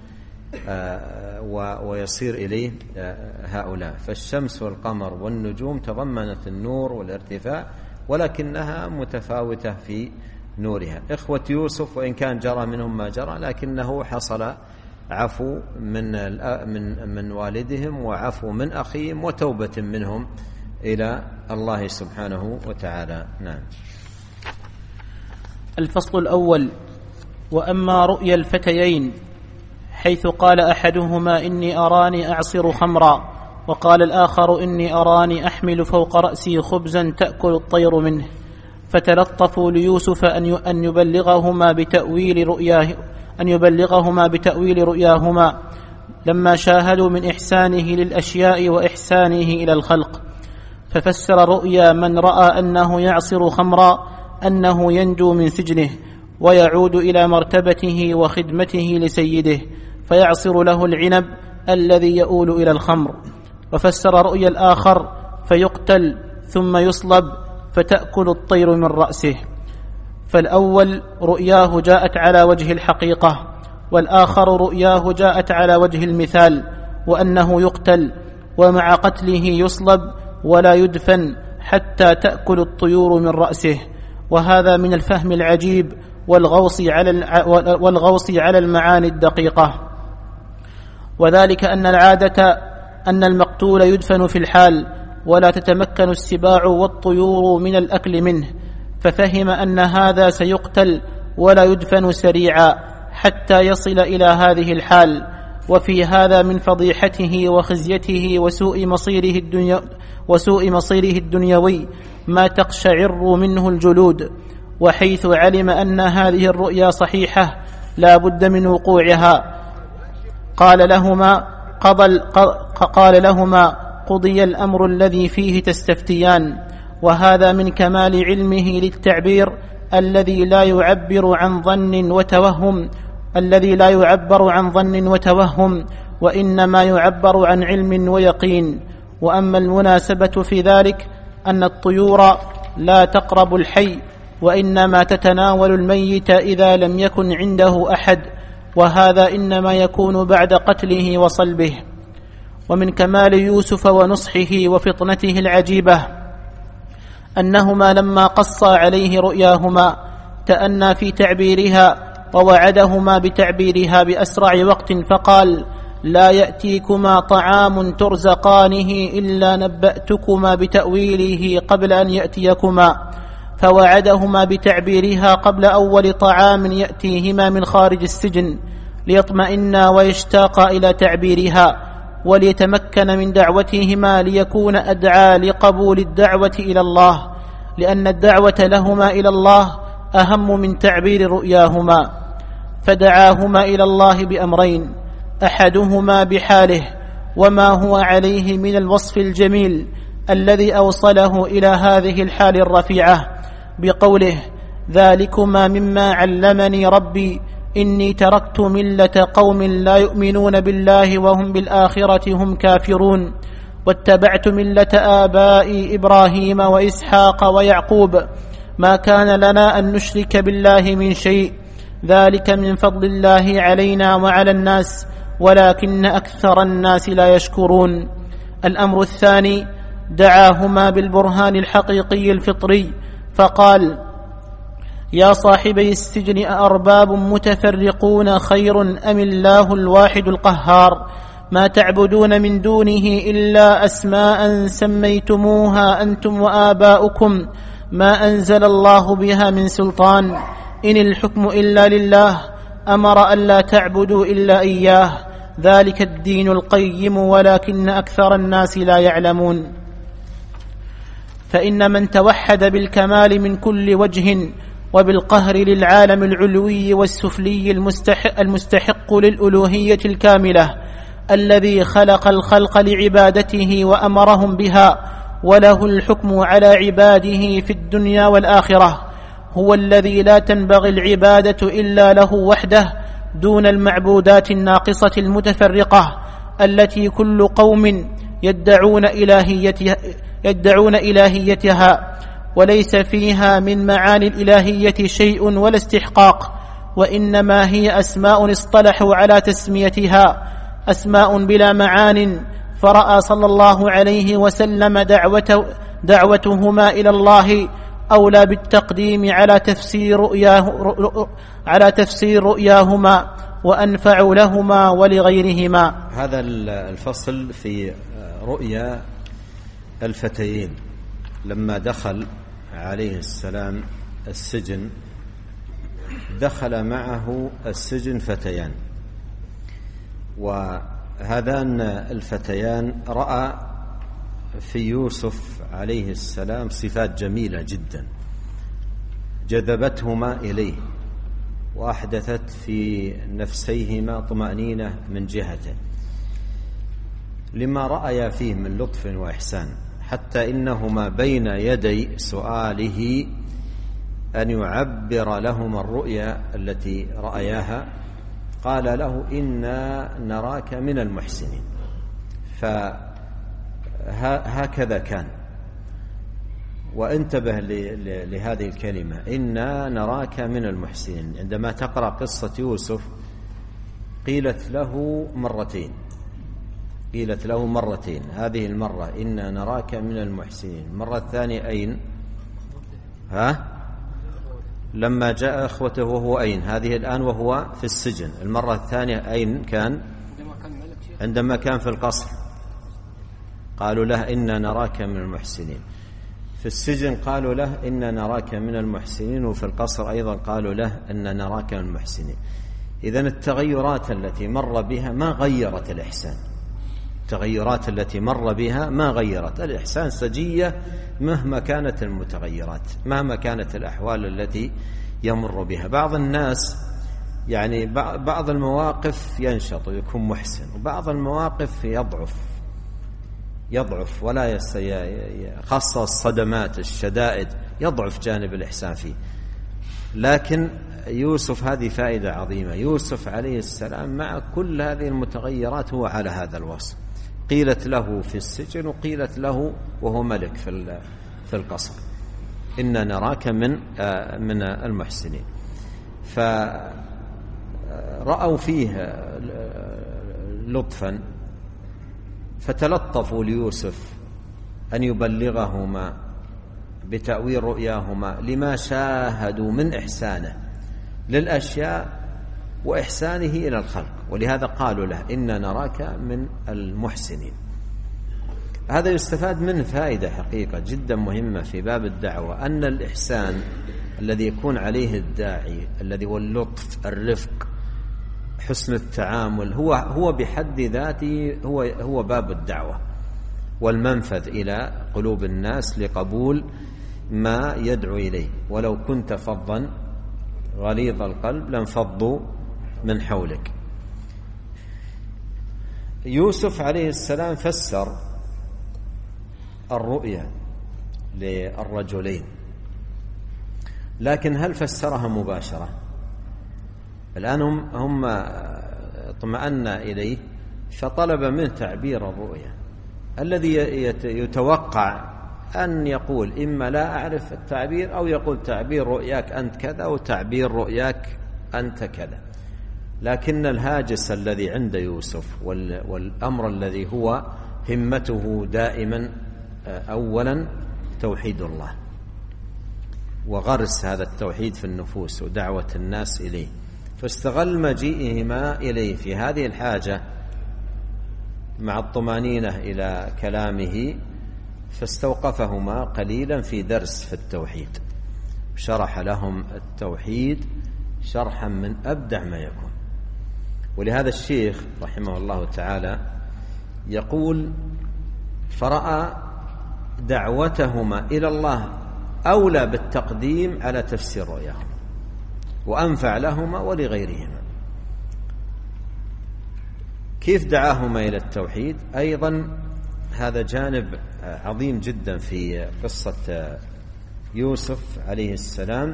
B: ويصير إليه هؤلاء. فالشمس والقمر والنجوم تضمنت النور والارتفاع، ولكنها متفاوتة في نورها. إخوة يوسف وإن كان جرى منهم ما جرى، لكنه حصل عفو من من من والدهم وعفو من أخيهم وتوبة منهم إلى الله سبحانه وتعالى. نعم.
D: الفصل الأول. وأما رؤيا الفتيين حيث قال أحدهما إني أراني أعصر خمرا، وقال الآخر إني أراني أحمل فوق رأسي خبزا تأكل الطير منه، فتلطفوا ليوسف أن يبلغهما بتأويل رؤياه أن يبلغهما بتأويل رؤياهما لما شاهدوا من إحسانه للأشياء وإحسانه إلى الخلق. ففسر رؤيا من رأى أنه يعصر خمرا أنه ينجو من سجنه ويعود إلى مرتبته وخدمته لسيده فيعصر له العنب الذي يؤول إلى الخمر. وفسر رؤيا الآخر فيقتل ثم يصلب فتأكل الطير من رأسه. فالأول رؤياه جاءت على وجه الحقيقة، والآخر رؤياه جاءت على وجه المثال، وأنه يقتل ومع قتله يصلب ولا يدفن حتى تأكل الطيور من رأسه. وهذا من الفهم العجيب والغوص على والغوص على المعاني الدقيقة. وذلك أن العادة أن المقتول يدفن في الحال ولا تتمكن السباع والطيور من الأكل منه، ففهم أن هذا سيقتل ولا يدفن سريعا حتى يصل إلى هذه الحال. وفي هذا من فضيحته وخزيته وسوء مصيره الدنيا وسوء مصيره الدنيوي ما تقشعر منه الجلود. وحيث علم أن هذه الرؤيا صحيحة لا بد من وقوعها قال لهما قضى قال لهما قضي الأمر الذي فيه تستفتيان. وهذا من كمال علمه للتعبير الذي لا يعبر عن ظن وتوهم الذي لا يعبر عن ظن وتوهم وإنما يعبر عن علم ويقين. وأما المناسبة في ذلك أن الطيور لا تقرب الحي وإنما تتناول الميت إذا لم يكن عنده أحد، وهذا إنما يكون بعد قتله وصلبه. ومن كمال يوسف ونصحه وفطنته العجيبة أنهما لما قص عليه رؤياهما تأنى في تعبيرها ووعدهما بتعبيرها بأسرع وقت، فقال: لا يأتيكما طعام ترزقانه إلا نبأتكما بتأويله قبل أن يأتيكما. فوعدهما بتعبيرها قبل أول طعام يأتيهما من خارج السجن ليطمئنا ويشتاقا إلى تعبيرها وليتمكن من دعوتهما ليكون أدعى لقبول الدعوة إلى الله، لأن الدعوة لهما إلى الله أهم من تعبير رؤياهما. فدعاهما إلى الله بأمرين: أحدهما بحاله وما هو عليه من الوصف الجميل الذي أوصله إلى هذه الحال الرفيعة بقوله: ذلكما مما علمني ربي إني تركت ملة قوم لا يؤمنون بالله وهم بالآخرة هم كافرون، واتبعت ملة آبائي إبراهيم وإسحاق ويعقوب، ما كان لنا أن نشرك بالله من شيء، ذلك من فضل الله علينا وعلى الناس ولكن أكثر الناس لا يشكرون. الأمر الثاني: دعاهما بالبرهان الحقيقي الفطري فقال: يا صاحبي السجن أأرباب متفرقون خير أم الله الواحد القهار، ما تعبدون من دونه إلا أسماء سميتموها أنتم وآباؤكم ما أنزل الله بها من سلطان، إن الحكم إلا لله أمر ألا تعبدوا إلا إياه، ذلك الدين القيم ولكن أكثر الناس لا يعلمون. فإن من توحد بالكمال من كل وجه وبالقهر للعالم العلوي والسفلي المستحق, المستحق للألوهية الكاملة الذي خلق الخلق لعبادته وأمرهم بها وله الحكم على عباده في الدنيا والآخرة، هو الذي لا تنبغي العبادة إلا له وحده دون المعبودات الناقصة المتفرقة التي كل قوم يدعون إلهيتها, يدعون إلهيتها وليس فيها من معاني الإلهية شيء ولا استحقاق، وإنما هي أسماء اصطلحوا على تسميتها، أسماء بلا معان. فرأى صلى الله عليه وسلم دعوته دعوتهما إلى الله أولى بالتقديم على تفسير رؤياه على تفسير رؤياهما وأنفع لهما ولغيرهما.
B: هذا الفصل في رؤيا الفتيين. لما دخل عليه السلام السجن دخل معه السجن فتيان، وهذان الفتيان رأى في يوسف عليه السلام صفات جميلة جدا جذبتهما إليه وأحدثت في نفسيهما طمأنينة من جهته، لما رأي فيه من لطف وإحسان، حتى إنهما بين يدي سؤاله أن يعبر لهما الرؤيا التي رأياها قال له إنا نراك من المحسنين. فهكذا كان. وانتبه لهذه الكلمة إنا نراك من المحسنين. عندما تقرأ قصة يوسف قيلت له مرتين قيلت له مرتين هذه المرة إنا نراك من المحسنين، المرة الثانية أين؟ ها؟ لما جاء أخوته وهو أين؟ هذه الآن وهو في السجن. المرة الثانية أين كان؟ عندما كان في القصر قالوا له إنا نراك من المحسنين. في السجن قالوا له إنا نراك من المحسنين، وفي القصر أيضا قالوا له إنا نراك من المحسنين. إذن التغيرات التي مر بها ما غيرت الإحسان، التغيرات التي مر بها ما غيرت الإحسان سجية مهما كانت المتغيرات، مهما كانت الأحوال التي يمر بها. بعض الناس يعني بعض المواقف ينشط ويكون محسن، وبعض المواقف يضعف يضعف ولا يستطيع، خاصة الصدمات الشدائد يضعف جانب الإحسان فيه. لكن يوسف هذه فائدة عظيمة، يوسف عليه السلام مع كل هذه المتغيرات هو على هذا الوصف. قيلت له في السجن وقيلت له وهو ملك في في القصر إنا نراك من من المحسنين. فرأوا فيه لطفا فتلطفوا ليوسف أن يبلغهما بتأويل رؤياهما لما شاهدوا من إحسانه للأشياء وإحسانه إلى الخلق، ولهذا قالوا له إنا نراك من المحسنين. هذا يستفاد منه فائدة حقيقة جدا مهمة في باب الدعوة، أن الإحسان الذي يكون عليه الداعي الذي هو اللطف الرفق حسن التعامل هو هو بحد ذاته هو هو باب الدعوة والمنفذ إلى قلوب الناس لقبول ما يدعو إليه. ولو كنت فظا غليظ القلب لانفضوا من حولك. يوسف عليه السلام فسر الرؤيا للرجلين، لكن هل فسرها مباشرة؟ الآن هم, هم اطمأن إليه فطلب منه تعبير الرؤيا الذي يتوقع أن يقول إما لا أعرف التعبير أو يقول تعبير رؤياك أنت كذا وتعبير رؤياك أنت كذا. لكن الهاجس الذي عند يوسف والأمر الذي هو همته دائما أولا توحيد الله وغرس هذا التوحيد في النفوس ودعوة الناس إليه، فاستغل مجيئهما إليه في هذه الحاجة مع الطمانينة إلى كلامه، فاستوقفهما قليلا في درس في التوحيد، شرح لهم التوحيد شرحا من أبدع ما يكون. ولهذا الشيخ رحمه الله تعالى يقول فرأى دعوتهما إلى الله أولى بالتقديم على تفسير رؤياهما وأنفع لهما ولغيرهما. كيف دعاهما إلى التوحيد؟ أيضا هذا جانب عظيم جدا في قصة يوسف عليه السلام.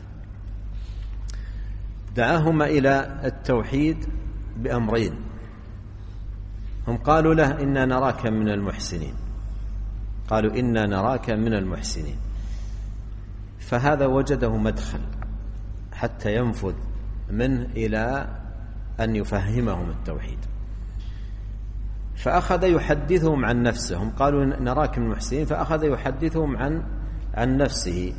B: دعاهما إلى التوحيد بأمرين، هم قالوا له إنا نراك من المحسنين، قالوا إنا نراك من المحسنين، فهذا وجده مدخل حتى ينفذ منه إلى أن يفهمهم التوحيد. فأخذ يحدثهم عن نفسه، هم قالوا نراك من المحسنين، فأخذ يحدثهم عن عن نفسه.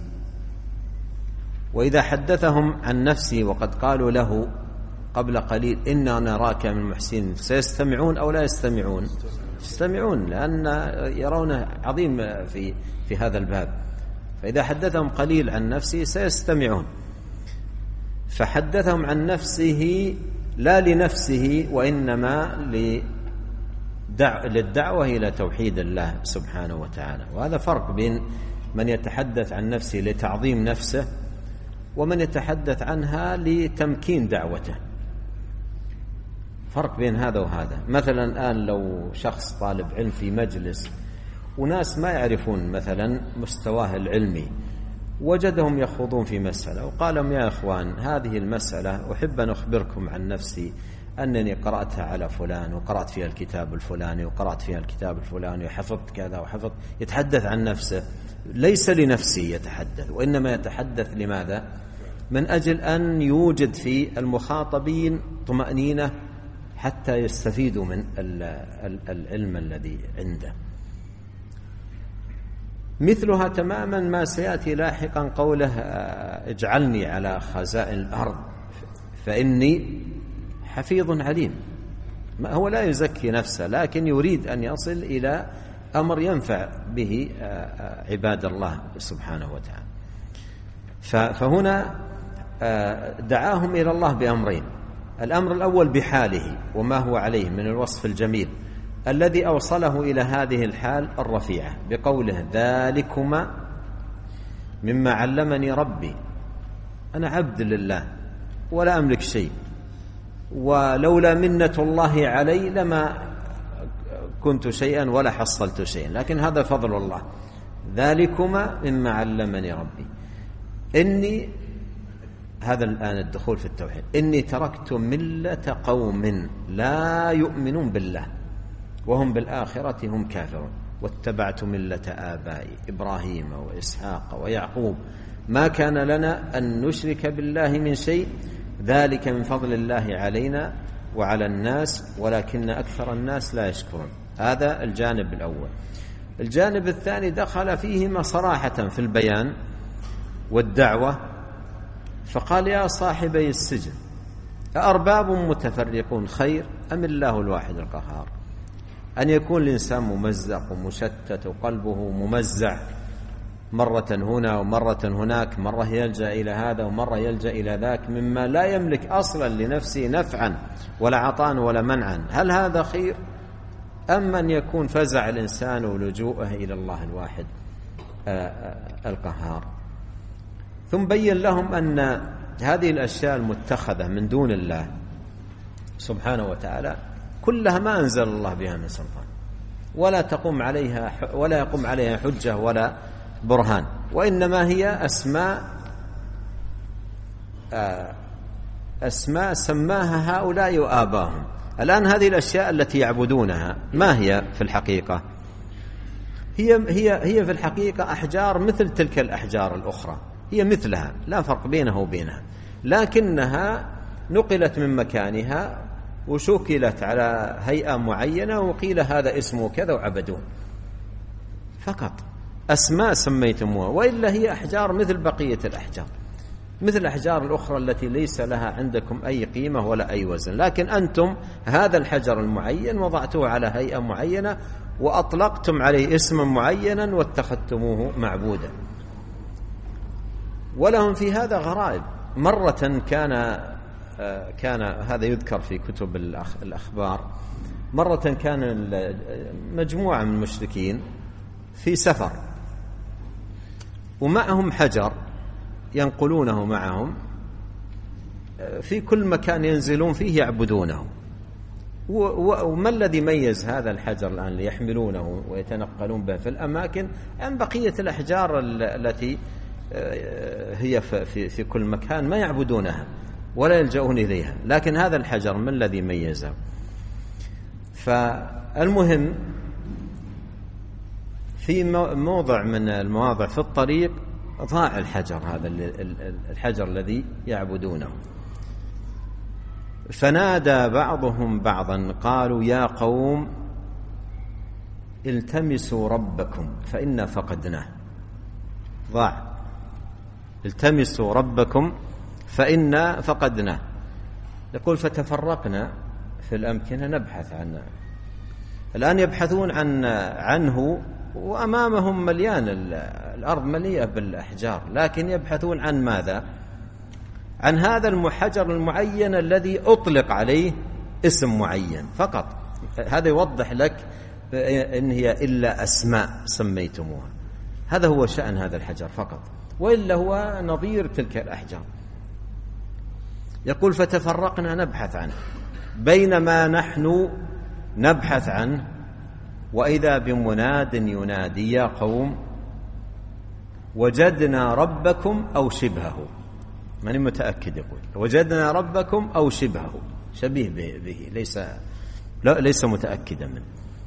B: وإذا حدثهم عن نفسه وقد قالوا له قبل قليل إنا نراك من المحسنين سيستمعون أو لا يستمعون؟ يستمعون، لأن يرونه عظيم في في هذا الباب. فإذا حدثهم قليل عن نفسه سيستمعون، فحدثهم عن نفسه لا لنفسه وإنما للدعوة إلى توحيد الله سبحانه وتعالى. وهذا فرق بين من يتحدث عن نفسه لتعظيم نفسه ومن يتحدث عنها لتمكين دعوته. فرق بين هذا وهذا. مثلا الآن لو شخص طالب علم في مجلس وناس ما يعرفون مثلا مستواه العلمي، وجدهم يخوضون في مسألة وقال لهم يا إخوان هذه المسألة أحب أن أخبركم عن نفسي أنني قرأتها على فلان وقرأت فيها الكتاب الفلاني وقرأت فيها الكتاب الفلاني وحفظت كذا وحفظت، يتحدث عن نفسه ليس لنفسه يتحدث، وإنما يتحدث لماذا؟ من أجل أن يوجد في المخاطبين طمأنينة حتى يستفيدوا من العلم الذي عنده. مثلها تماما ما سيأتي لاحقا قوله اجعلني على خزائن الأرض فإني حفيظ عليم. هو لا يزكي نفسه لكن يريد أن يصل إلى أمر ينفع به عباد الله سبحانه وتعالى. فهنا دعاهم إلى الله بأمرين: الأمر الأول بحاله وما هو عليه من الوصف الجميل الذي أوصله إلى هذه الحال الرفيعة بقوله ذلكما مما علمني ربي، أنا عبد لله ولا أملك شيء، ولولا منة الله علي لما كنت شيئا ولا حصلت شيئا، لكن هذا فضل الله. ذلكما مما علمني ربي، إني، هذا الآن الدخول في التوحيد، إني تركت ملة قوم لا يؤمنون بالله وهم بالآخرة هم كافرون واتبعت ملة آبائي إبراهيم وإسحاق ويعقوب ما كان لنا أن نشرك بالله من شيء ذلك من فضل الله علينا وعلى الناس ولكن أكثر الناس لا يشكرون. هذا الجانب الأول. الجانب الثاني دخل فيهما صراحة في البيان والدعوة، فقال يا صاحبي السجن أأرباب متفرقون خير أم الله الواحد القهار؟ أن يكون الإنسان ممزق ومشتت وقلبه ممزع مرة هنا ومرة هناك، مرة يلجأ إلى هذا ومرة يلجأ إلى ذاك مما لا يملك أصلا لنفسه نفعا ولا عطاء ولا منعا، هل هذا خير؟ أم أن يكون فزع الإنسان ولجوءه إلى الله الواحد القهار؟ ثم بين لهم أن هذه الأشياء المتخذة من دون الله سبحانه وتعالى كلها ما أنزل الله بها من سلطان، ولا تقوم عليها ولا يقوم عليها حجة ولا برهان، وإنما هي أسماء أسماء سماها هؤلاء وآباهم. الآن هذه الأشياء التي يعبدونها ما هي في الحقيقة؟ هي هي هي في الحقيقة أحجار مثل تلك الأحجار الأخرى، هي مثلها لا فرق بينها وبينها، لكنها نقلت من مكانها وشكلت على هيئة معينة وقيل هذا اسمه كذا وعبدوه فقط، أسماء سميتموها، وإلا هي أحجار مثل بقية الأحجار، مثل الأحجار الأخرى التي ليس لها عندكم أي قيمة ولا أي وزن، لكن أنتم هذا الحجر المعين وضعتوه على هيئة معينة وأطلقتم عليه اسما معينا واتخذتموه معبودا. ولهم في هذا غرائب. مرة كان كان هذا يذكر في كتب الأخبار، مرة كان مجموعة من المشركين في سفر ومعهم حجر ينقلونه معهم في كل مكان ينزلون فيه يعبدونه. وما الذي ميز هذا الحجر الآن ليحملونه ويتنقلون به في الأماكن عن بقية الأحجار التي هي في في كل مكان ما يعبدونها ولا يلجؤون إليها، لكن هذا الحجر ما الذي ميزه؟ فالمهم في موضع من المواضع في الطريق ضاع الحجر، هذا الحجر الذي يعبدونه، فنادى بعضهم بعضا قالوا يا قوم التمسوا ربكم فإنا فقدناه. ضاع، التمسوا ربكم فإنا فقدناه. يقول فتفرقنا في الأمكنة نبحث عنه. الآن يبحثون عن عنه وأمامهم مليان الأرض مليئة بالأحجار، لكن يبحثون عن ماذا؟ عن هذا المحجر المعين الذي أطلق عليه اسم معين فقط. هذا يوضح لك إن هي إلا أسماء سميتموها، هذا هو شأن هذا الحجر فقط، وإلا هو نظير تلك الأحجار. يقول فتفرقنا نبحث عنه بينما نحن نبحث عنه وإذا بمناد ينادي يا قوم وجدنا ربكم أو شبهه، من متأكد يقول وجدنا ربكم أو شبهه، شبيه به ليس لا ليس متأكدا منه.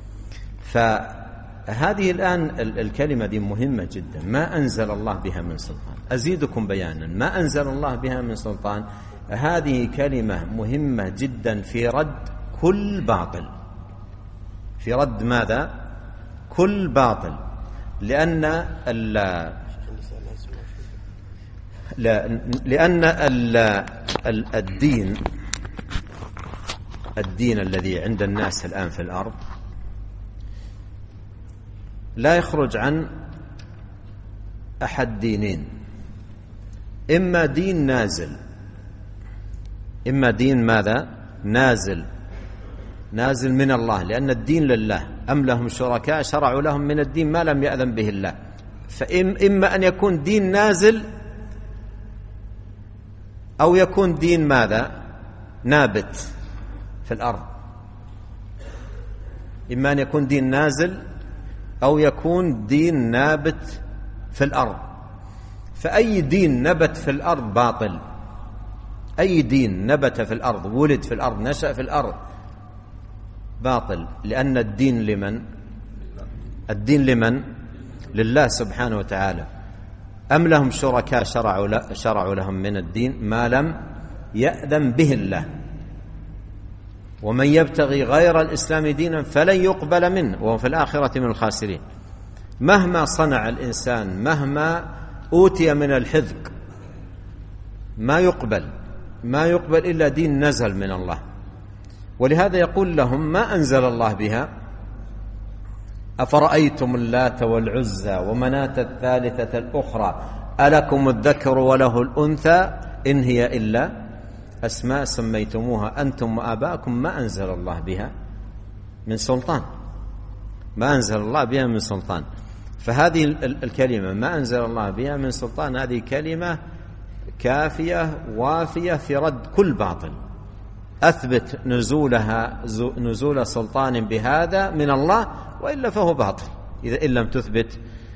B: فهذه الآن الكلمة دي مهمة جدا، ما أنزل الله بها من سلطان. أزيدكم بيانا، ما أنزل الله بها من سلطان هذه كلمة مهمة جدا في رد كل باطل، في رد ماذا؟ كل باطل. لأن ال لأن ال الدين الدين الذي عند الناس الآن في الأرض لا يخرج عن أحد دينين، إما دين نازل، إما دين ماذا؟ نازل نازل من الله، لأن الدين لله، أم لهم شركاء شرعوا لهم من الدين ما لم يأذن به الله. فإما أن يكون دين نازل أو يكون دين ماذا؟ نابت في الأرض. إما أن يكون دين نازل أو يكون دين نابت في الأرض. فأي دين نبت في الأرض باطل، أي دين نبت في الأرض ولد في الأرض نشأ في الأرض باطل، لأن الدين لمن؟ الدين لمن؟ لله سبحانه وتعالى. أم لهم شركاء شرعوا شرعوا لهم من الدين ما لم يأذن به الله، ومن يبتغي غير الإسلام دينا فلن يقبل منه وهو في الآخرة من الخاسرين. مهما صنع الإنسان، مهما أوتي من الحذق، ما يقبل ما يقبل إلا دين نزل من الله. ولهذا يقول لهم ما أنزل الله بها، أفرأيتم اللات والعزى ومناة الثالثة الأخرى ألكم الذكر وله الأنثى إن هي إلا أسماء سميتموها أنتم وآباءكم ما أنزل الله بها من سلطان، ما أنزل الله بها من سلطان. فهذه الكلمة ما أنزل الله بها من سلطان هذه كلمة كافية وافية في رد كل باطل. أثبت نزولها نزول سلطان بهذا من الله، وإلا فهو باطل إذا إن لم تثبت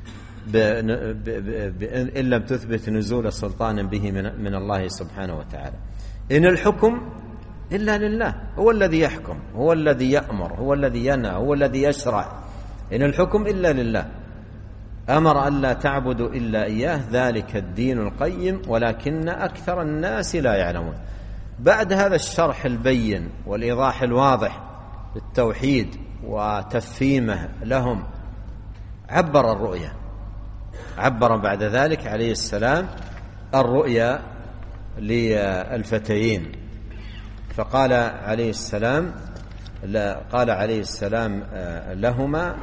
B: إن لم تثبت نزول سلطان به من, من الله سبحانه وتعالى. إن الحكم إلا لله، هو الذي يحكم، هو الذي يأمر، هو الذي ينهى، هو الذي يشرع. إن الحكم إلا لله، أمر أن لا تعبدوا إلا إياه ذلك الدين القيم ولكن أكثر الناس لا يعلمون. بعد هذا الشرح البين والإيضاح الواضح للتوحيد وتفهيمه لهم عبر الرؤيا، عبر بعد ذلك عليه السلام الرؤيا للفتيين، فقال عليه السلام قال عليه السلام لهما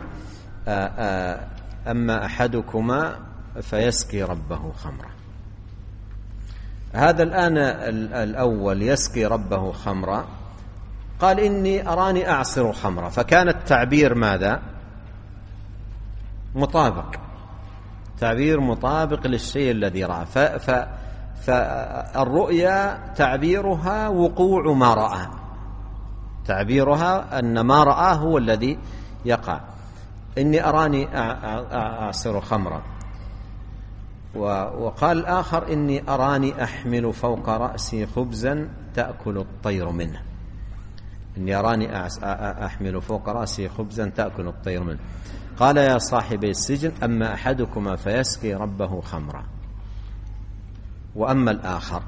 B: أما أحدكما فيسقي ربه خمرا. هذا الآن الأول يسقي ربه خمرا، قال إني أراني أعصر خمرا، فكان التعبير ماذا؟ مطابق، تعبير مطابق للشيء الذي رأى. فالرؤيا تعبيرها وقوع ما رأى، تعبيرها أن ما رأى هو الذي يقع. إني أراني أعصر خمرا. وقال الآخر إني أراني أحمل فوق رأسي خبزا تأكل الطير منه، إني أراني أحمل فوق رأسي خبزا تأكل الطير منه. قال يا صاحبي السجن أما أحدكما فيسقي ربه خمرا، وأما الآخر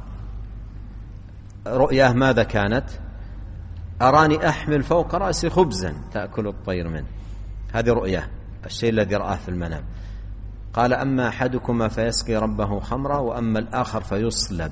B: رؤياه ماذا كانت؟ أراني أحمل فوق رأسي خبزا تأكل الطير منه، هذه رؤياه، الشيء الذي رآه في المنام. قال أما أحدكما فيسقي ربه خمرا وأما الآخر فيصلب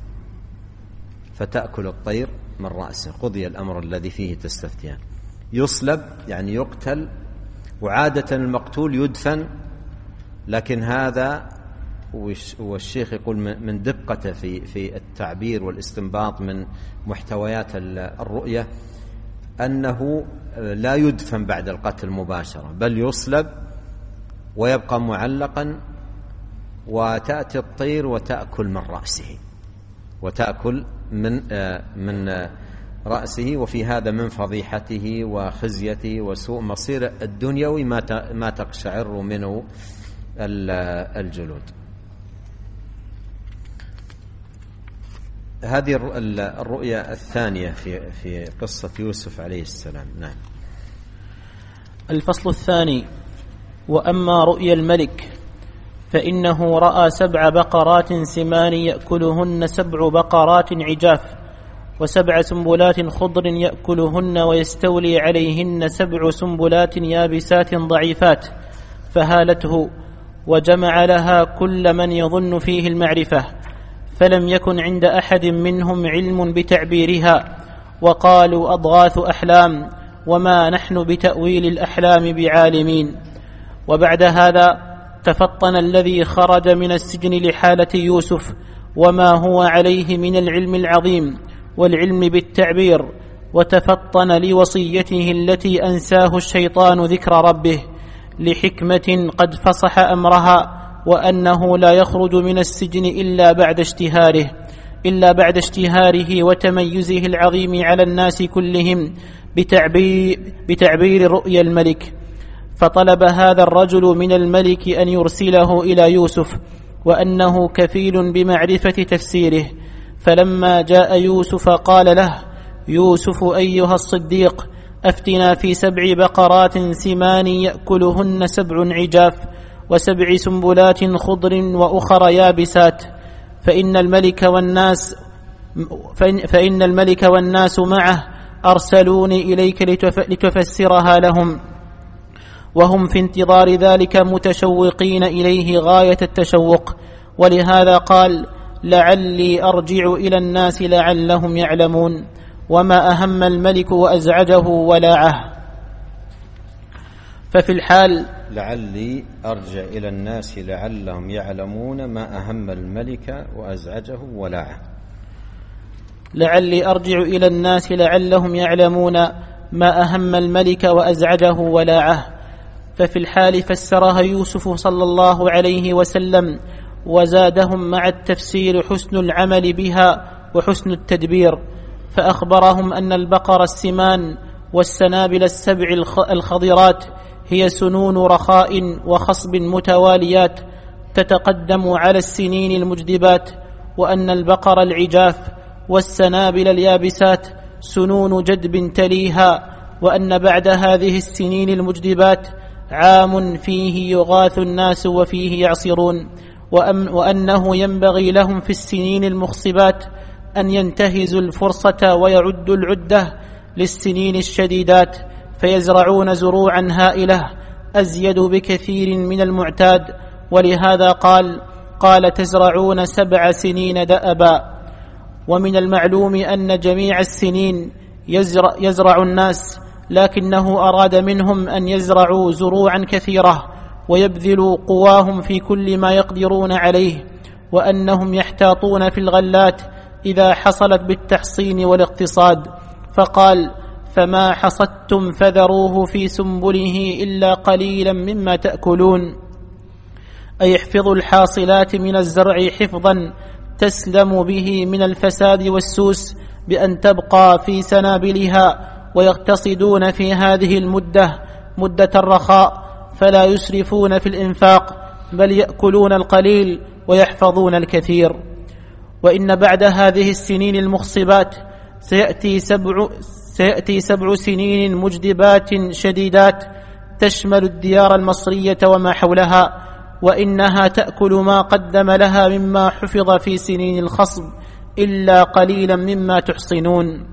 B: فتأكل الطير من رأسه. قضي الأمر الذي فيه تستفتيان. يصلب يعني يقتل، وعادة المقتول يدفن، لكن هذا والشيخ يقول من دقته في في التعبير والاستنباط من محتويات الرؤية أنه لا يدفن بعد القتل مباشرة، بل يصلب ويبقى معلقا، وتأتي الطير وتأكل من رأسه، وتأكل من من رأسه، وفي هذا من فضيحته وخزيته وسوء مصير الدنيوي ما تقشعر منه الجلود. هذه الرؤية الثانية في في قصة يوسف عليه السلام. نعم.
D: الفصل الثاني: وأما رؤيا الملك فإنه رأى سبع بقرات سمان يأكلهن سبع بقرات عجاف، وسبع سنبلات خضر يأكلهن ويستولي عليهن سبع سنبلات يابسات ضعيفات، فهالته وجمع لها كل من يظن فيه المعرفة، فلم يكن عند أحد منهم علم بتعبيرها، وقالوا أضغاث أحلام وما نحن بتأويل الأحلام بعالمين. وبعد هذا تفطن الذي خرج من السجن لحالة يوسف وما هو عليه من العلم العظيم والعلم بالتعبير، وتفطن لوصيته التي أنساه الشيطان ذكر ربه لحكمة قد فصح أمرها، وأنه لا يخرج من السجن إلا بعد اشتهاره إلا بعد اشتهاره وتميزه العظيم على الناس كلهم بتعبير, بتعبير رؤيا الملك. فطلب هذا الرجل من الملك أن يرسله إلى يوسف، وأنه كفيل بمعرفة تفسيره. فلما جاء يوسف قال له: يوسف أيها الصديق، أفتنا في سبع بقرات سمان يأكلهن سبع عجاف، وسبع سنبلات خضر وأخر يابسات، فإن الملك والناس فإن, فإن الملك والناس معه أرسلوني إليك لتفسرها لهم، وهم في انتظار ذلك متشوقين إليه غاية التشوق. ولهذا قال: لعلي أرجع إلى الناس لعلهم يعلمون، وما أهم الملك وأزعجه ولاعه. ففي الحال
B: لعلي أرجع إلى الناس لعلهم يعلمون ما أهم الملك وأزعجه ولاعه.
D: لعلي أرجع إلى الناس لعلهم يعلمون ما أهم الملك وأزعجه ولاعه. ففي الحال فسرها يوسف صلى الله عليه وسلم، وزادهم مع التفسير حسن العمل بها وحسن التدبير، فأخبرهم أن البقر السمان والسنابل السبع الخضرات هي سنون رخاء وخصب متواليات تتقدم على السنين المجدبات، وأن البقر العجاف والسنابل اليابسات سنون جدب تليها، وأن بعد هذه السنين المجدبات عام فيه يغاث الناس وفيه يعصرون، وأنه ينبغي لهم في السنين المخصبات أن ينتهزوا الفرصة ويعدوا العدة للسنين الشديدات، فيزرعون زروعا هائلة أزيد بكثير من المعتاد. ولهذا قال قال تزرعون سبع سنين دأبا. ومن المعلوم أن جميع السنين يزرع, يزرع الناس، لكنه أراد منهم أن يزرعوا زروعا كثيرة ويبذلوا قواهم في كل ما يقدرون عليه، وأنهم يحتاطون في الغلات إذا حصلت بالتحصين والاقتصاد. فقال: فما حصدتم فذروه في سنبله إلا قليلا مما تأكلون، أي احفظوا الحاصلات من الزرع حفظا تسلم به من الفساد والسوس بأن تبقى في سنابلها، ويقتصدون في هذه المدة مدة الرخاء، فلا يسرفون في الإنفاق، بل يأكلون القليل ويحفظون الكثير. وإن بعد هذه السنين المخصبات سيأتي سبع, سيأتي سبع سنين مجدبات شديدات تشمل الديار المصرية وما حولها، وإنها تأكل ما قدم لها مما حفظ في سنين الخصب إلا قليلا مما تحصنون.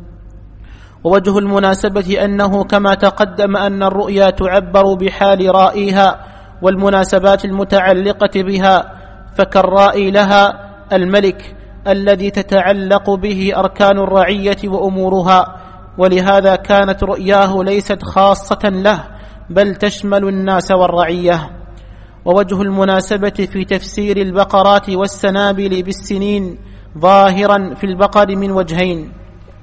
D: ووجه المناسبة أنه كما تقدم أن الرؤيا تعبر بحال رائيها والمناسبات المتعلقة بها، فكالرائي لها الملك الذي تتعلق به أركان الرعية وأمورها، ولهذا كانت رؤياه ليست خاصة له بل تشمل الناس والرعية. ووجه المناسبة في تفسير البقرات والسنابل بالسنين ظاهرا في البقر من وجهين: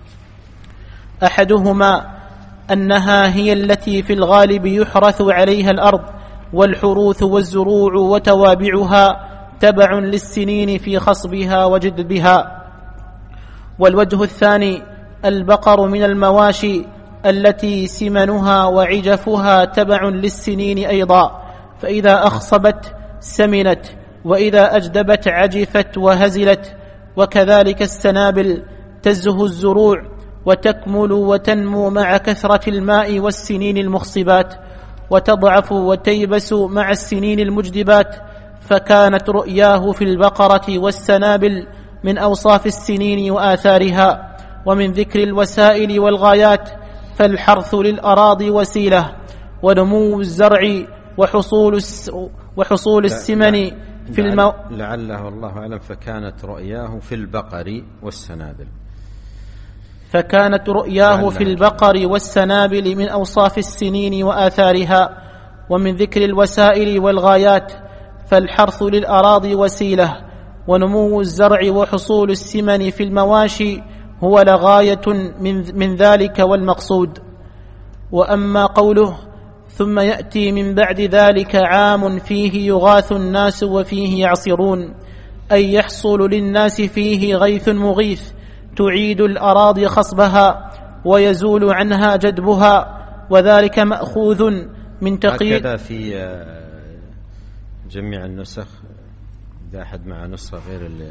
D: أحدهما أنها هي التي في الغالب يحرث عليها الأرض، والحروث والزروع وتوابعها تبع للسنين في خصبها وجدبها. والوجه الثاني البقر من المواشي التي سمنها وعجفها تبع للسنين أيضا، فإذا أخصبت سمنت، وإذا أجدبت عجفت وهزلت. وكذلك السنابل تزه الزروع وتكمل وتنمو مع كثرة الماء والسنين المخصبات، وتضعف وتيبس مع السنين المجدبات. فكانت رؤياه في البقرة والسنابل من أوصاف السنين وآثارها. ومن ذكر الوسائل والغايات فالحرث للأراضي وسيلة، ونمو الزرع وحصول وحصول السمن في المو...
B: لعله والله أعلم فكانت رؤياه في البقر والسنابل
D: فكانت رؤياه في البقر والسنابل من أوصاف السنين وآثارها. ومن ذكر الوسائل والغايات فالحرث للأراضي وسيلة، ونمو الزرع وحصول السمن في المواشي هو لغاية من, من ذلك والمقصود. وأما قوله ثم يأتي من بعد ذلك عام فيه يغاث الناس وفيه يعصرون، أي يحصل للناس فيه غيث مغيث تعيد الأراضي خصبها ويزول عنها جدبها، وذلك مأخوذ من تقييد.
B: هكذا في جميع النسخ، إذا أحد مع نسخة غير اللي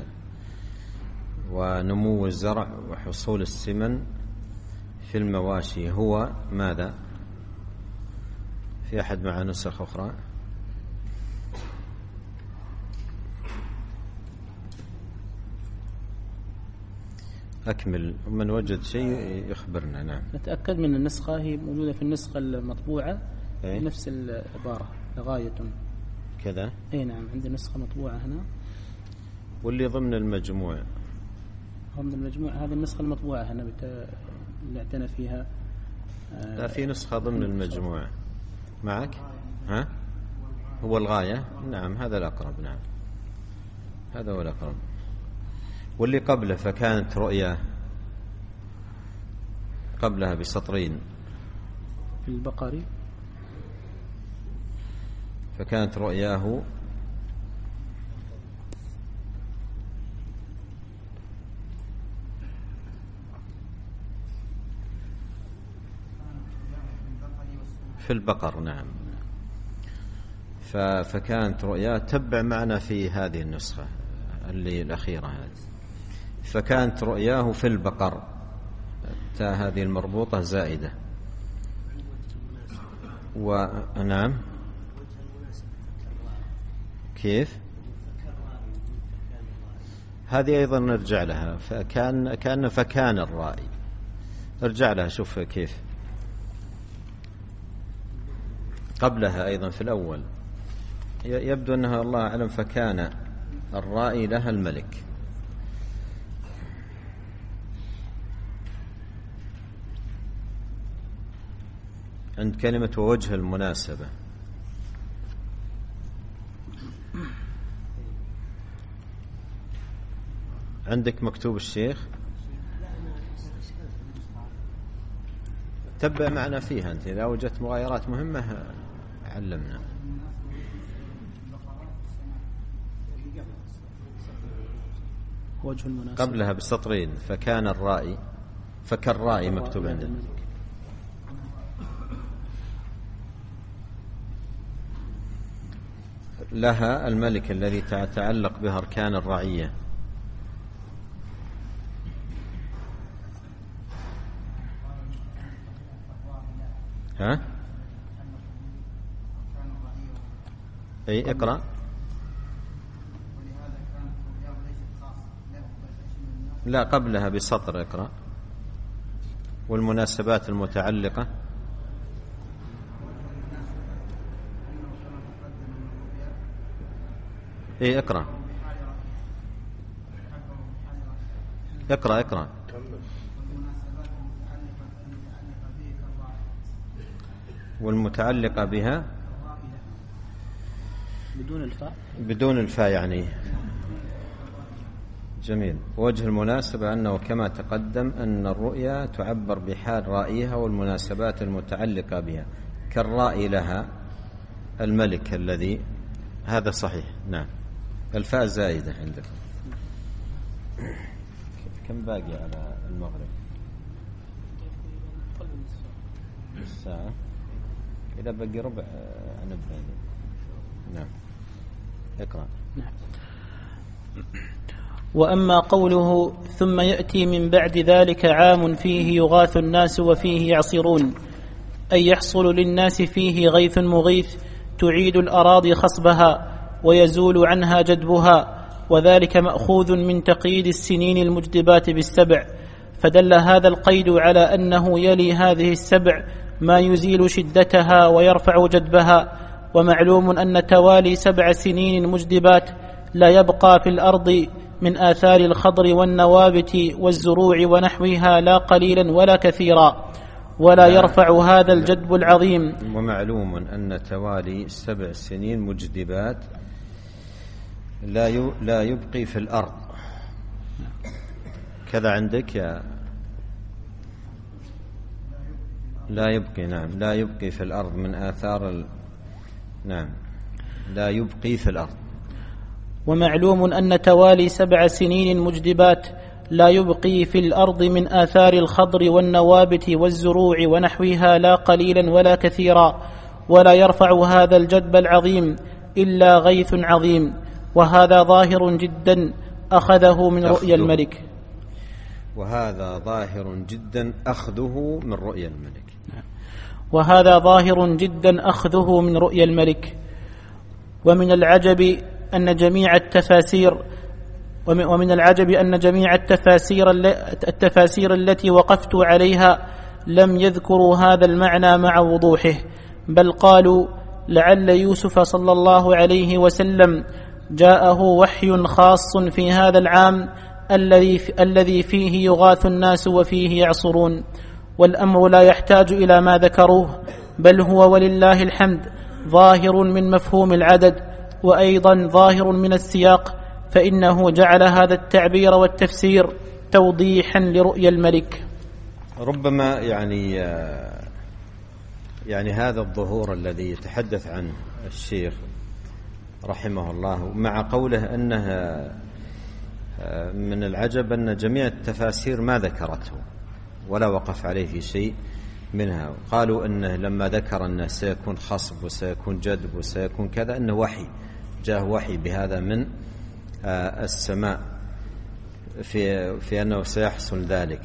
B: ونمو الزرع وحصول السمن في المواشي هو ماذا؟ في أحد مع نسخ أخرى؟ أكمل، من وجد شيء يخبرنا. نعم،
D: نتأكد من النسخة، هي موجودة في النسخة المطبوعة
B: إيه؟
D: نفس العبارة لغاية
B: كذا.
D: أي نعم، عندي نسخة مطبوعة هنا.
B: واللي ضمن المجموع
D: ضمن المجموع هذه النسخة المطبوعة هنا بت... اللي اعتنى فيها.
B: آه لا، في نسخة ضمن المجموع معك. ها هو الغاية. نعم، هذا الأقرب. نعم، هذا هو الأقرب. واللي قبله فكانت رؤيا قبلها بسطرين
D: في البقري،
B: فكانت رؤياه في البقر. نعم، فكانت رؤياه تبع معنا في هذه النسخة اللي الأخيرة هذه، فكانت رؤياه في البقر، تاء هذه المربوطة زائدة. ونعم، كيف هذه أيضا نرجع لها. فكان كان فكان الرائي، ارجع لها شوف كيف قبلها أيضا في الأول. يبدو أنها الله أعلم فكان الرائي لها الملك. عند كلمة ووجه المناسبة عندك مكتوب الشيخ، تبع معنا فيها أنت. إذا وجدت مغايرات مهمة علمنا.
D: وجه المناسبة
B: قبلها بسطرين فكان الرائي، فكالرائي مكتوب عندنا. لها الملك الذي تتعلق بها أركان الرعية. ها أي اقرأ. لا، قبلها بسطر اقرأ. والمناسبات المتعلقة. ايه اقرأ اقرأ اقرأ والمتعلقة بها
D: بدون الفاء.
B: بدون الفاء يعني. جميل. وجه المناسبة أنه كما تقدم أن الرؤيا تعبر بحال رائيها والمناسبات المتعلقة بها، كالرائي لها الملك الذي. هذا صحيح. نعم، الفاء زائدة عندك. كم باقي على المغرب؟ الساعة إذا بقي ربع نبدأ. نعم اقرأ.
D: نعم. وأما قوله ثم يأتي من بعد ذلك عام فيه يغاث الناس وفيه يعصرون، أي يحصل للناس فيه غيث مغيث تعيد الأراضي خصبها ويزول عنها جدبها، وذلك مأخوذ من تقييد السنين المجدبات بالسبع، فدل هذا القيد على أنه يلي هذه السبع ما يزيل شدتها ويرفع جدبها. ومعلوم أن توالي سبع سنين مجدبات لا يبقى في الأرض من آثار الخضر والنوابت والزروع ونحوها لا قليلا ولا كثيرا، ولا يرفع هذا الجدب العظيم.
B: ومعلوم أن توالي سبع سنين مجدبات لا لا يبقي في الأرض كذا عندك يا لا يبقي. نعم لا يبقي في الأرض من آثار ال... نعم لا يبقي في الأرض.
D: ومعلوم أن توالي سبع سنين مجدبات لا يبقي في الأرض من آثار الخضر والنوابت والزروع ونحوها لا قليلا ولا كثيرا، ولا يرفع هذا الجدب العظيم إلا غيث عظيم، وهذا ظاهر جدا أخذه من رؤيا الملك.
B: وهذا ظاهر جدا أخذه من رؤيا الملك.
D: وهذا ظاهر جدا أخذه من رؤيا الملك. ومن العجب أن جميع التفاسير ومن العجب أن جميع التفاسير التفاسير التي وقفت عليها لم يذكروا هذا المعنى مع وضوحه، بل قالوا لعل يوسف صلى الله عليه وسلم جاءه وحي خاص في هذا العام الذي الذي فيه يغاث الناس وفيه يعصرون. والأمر لا يحتاج إلى ما ذكروه، بل هو ولله الحمد ظاهر من مفهوم العدد، وأيضا ظاهر من السياق، فإنه جعل هذا التعبير والتفسير توضيحا لرؤيا الملك.
B: ربما يعني يعني هذا الظهور الذي يتحدث عنه الشيخ رحمه الله، مع قوله أنها من العجب أن جميع التفاسير ما ذكرته ولا وقف عليه في شيء منها. قالوا أنه لما ذكر أنه سيكون خصب وسيكون جدب وسيكون كذا أنه وحي، جاء وحي بهذا من السماء في في أنه سيحصل ذلك.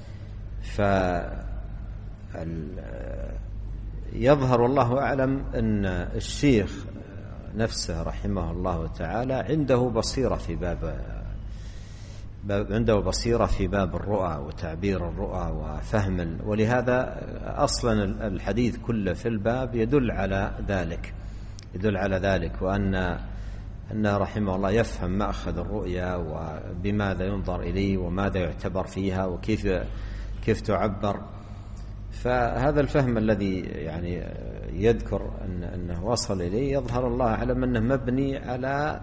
B: فيظهر والله أعلم أن الشيخ نفسه رحمه الله تعالى عنده بصيرة في باب عنده بصيرة في باب الرؤى وتعبير الرؤى وفهم، ولهذا أصلا الحديث كله في الباب يدل على ذلك يدل على ذلك وأن أنه رحمه الله يفهم مأخذ الرؤيا وبماذا ينظر إليه وماذا يعتبر فيها وكيف كيف تعبر. فهذا الفهم الذي يعني يذكر أن أنه وصل إليه يظهر الله أعلم أنه مبني على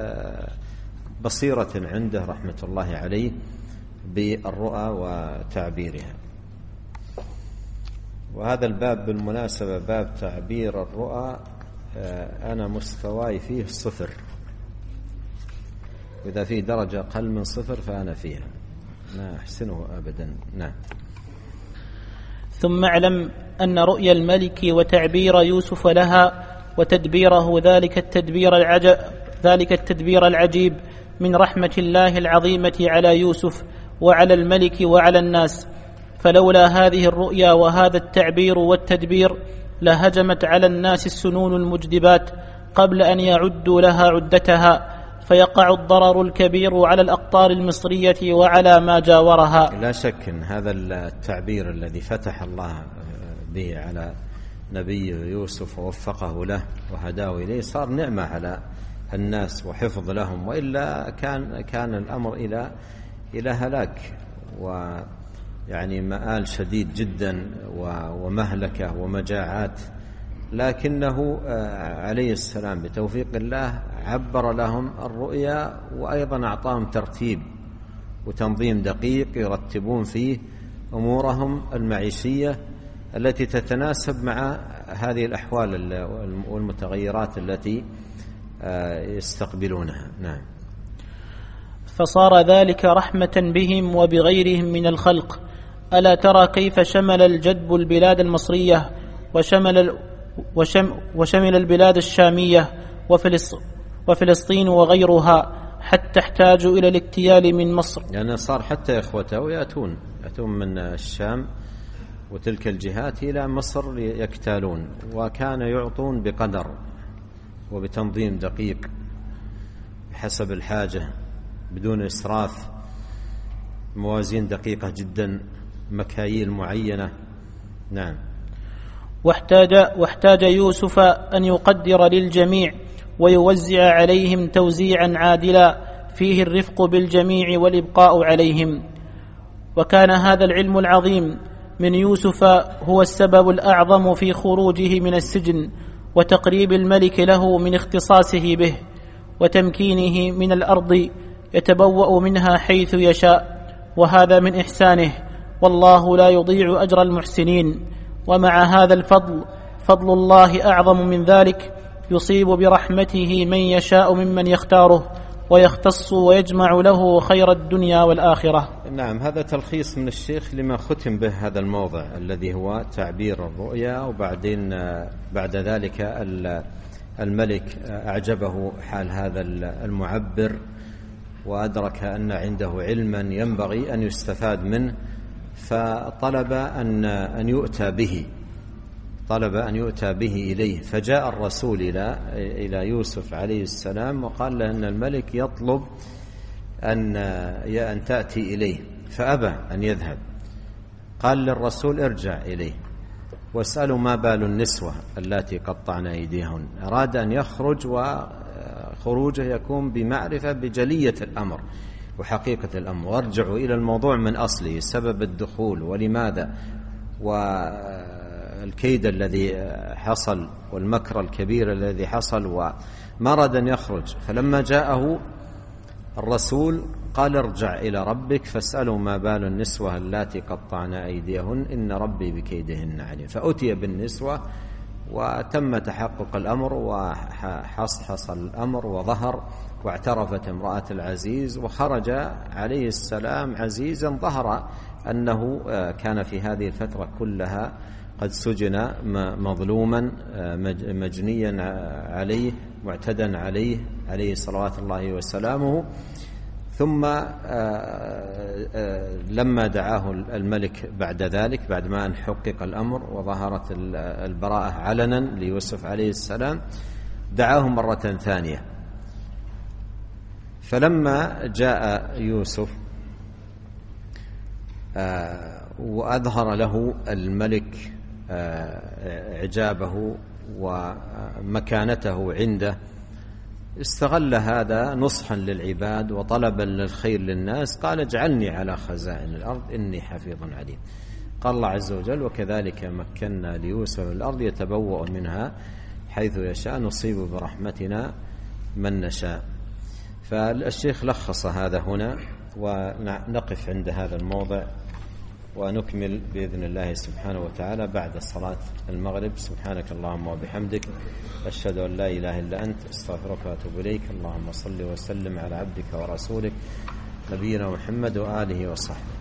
B: بصيرة عنده رحمة الله عليه بالرؤى وتعبيرها. وهذا الباب بالمناسبة باب تعبير الرؤى أنا مستواي فيه صفر، وإذا فيه درجة أقل من صفر فأنا فيها لا أحسنه أبدا. نعم.
D: ثم اعلم أن رؤيا الملك وتعبير يوسف لها وتدبيره ذلك التدبير العجب ذلك التدبير العجيب من رحمة الله العظيمة على يوسف وعلى الملك وعلى الناس، فلولا هذه الرؤيا وهذا التعبير والتدبير لهجمت على الناس السنون المجدبات قبل أن يعدوا لها عدتها، فيقع الضرر الكبير على الأقطار المصرية وعلى ما جاورها.
B: لا شك أن هذا التعبير الذي فتح الله به على نبيه يوسف ووفقه له وهداه إليه صار نعمة على الناس وحفظ لهم، وإلا كان كان الأمر إلى إلى هلاك ويعني مآل شديد جدا ومهلكة ومجاعات. لكنه عليه السلام بتوفيق الله عبر لهم الرؤيا وأيضا أعطاهم ترتيب وتنظيم دقيق يرتبون فيه أمورهم المعيشية التي تتناسب مع هذه الأحوال والمتغيرات التي يستقبلونها. نعم.
D: فصار ذلك رحمة بهم وبغيرهم من الخلق، ألا ترى كيف شمل الجدب البلاد المصرية وشمل, وشم وشمل البلاد الشامية وفلسطين وغيرها حتى احتاجوا إلى الاكتيال من مصر.
B: يعني صار حتى إخوته يأتون يأتون من الشام وتلك الجهات إلى مصر يكتالون، وكان يعطون بقدر وبتنظيم دقيق بحسب الحاجة بدون إسراف، موازين دقيقة جدا، مكاييل معينة. نعم.
D: واحتاج, واحتاج يوسف أن يقدر للجميع ويوزع عليهم توزيعا عادلا فيه الرفق بالجميع والإبقاء عليهم. وكان هذا العلم العظيم من يوسف هو السبب الأعظم في خروجه من السجن وتقريب الملك له من اختصاصه به وتمكينه من الأرض يتبوأ منها حيث يشاء، وهذا من إحسانه، والله لا يضيع أجر المحسنين. ومع هذا الفضل فضل الله أعظم من ذلك، يصيب برحمته من يشاء ممن يختاره ويختص ويجمع له خير الدنيا والآخرة.
B: نعم، هذا تلخيص من الشيخ لما ختم به هذا الموضع الذي هو تعبير الرؤيا. وبعدين بعد ذلك الملك أعجبه حال هذا المعبر وأدرك أن عنده علما ينبغي أن يستفاد منه، فطلب أن أن يؤتى به طلب أن يؤتى به إليه. فجاء الرسول إلى إلى يوسف عليه السلام وقال له أن الملك يطلب أن أن تأتي إليه، فأبى أن يذهب. قال للرسول ارجع إليه واسألوا ما بال النسوة اللاتي قطعن أيديهن. أراد أن يخرج وخروجه يكون بمعرفة بجلية الأمر وحقيقة الأمر، وارجعوا إلى الموضوع من أصله، سبب الدخول ولماذا والكيد الذي حصل والمكر الكبير الذي حصل، وما أراد أن يخرج. فلما جاءه الرسول قال ارجع إلى ربك فاسألوا ما بال النسوة اللاتي قطعن أيديهن إن ربي بكيدهن عليم. فأتي بالنسوة وتم تحقق الأمر وحصحص الأمر وظهر، واعترفت امرأة العزيز، وخرج عليه السلام عزيزا. ظهر أنه كان في هذه الفترة كلها قد سجن مظلوما مجنيا عليه معتدا عليه عليه صلوات الله وسلامه. ثم لما دعاه الملك بعد ذلك بعد ما أن حقق الأمر وظهرت البراءة علنا ليوسف عليه السلام، دعاه مرة ثانية. فلما جاء يوسف وأظهر له الملك إعجابه ومكانته عنده، استغل هذا نصحا للعباد وطلبا للخير للناس. قال اجعلني على خزائن الأرض إني حفيظ عليم. قال الله عز وجل وكذلك مكنا ليوسف الأرض يتبوأ منها حيث يشاء نصيب برحمتنا من نشاء. فالشيخ لخص هذا هنا، ونقف عند هذا الموضع ونكمل بإذن الله سبحانه وتعالى بعد صلاة المغرب. سبحانك اللهم وبحمدك أشهد أن لا إله إلا أنت أستغفرك وأتوب إليك. اللهم صل وسلم على عبدك ورسولك نبينا محمد وآله وصحبه.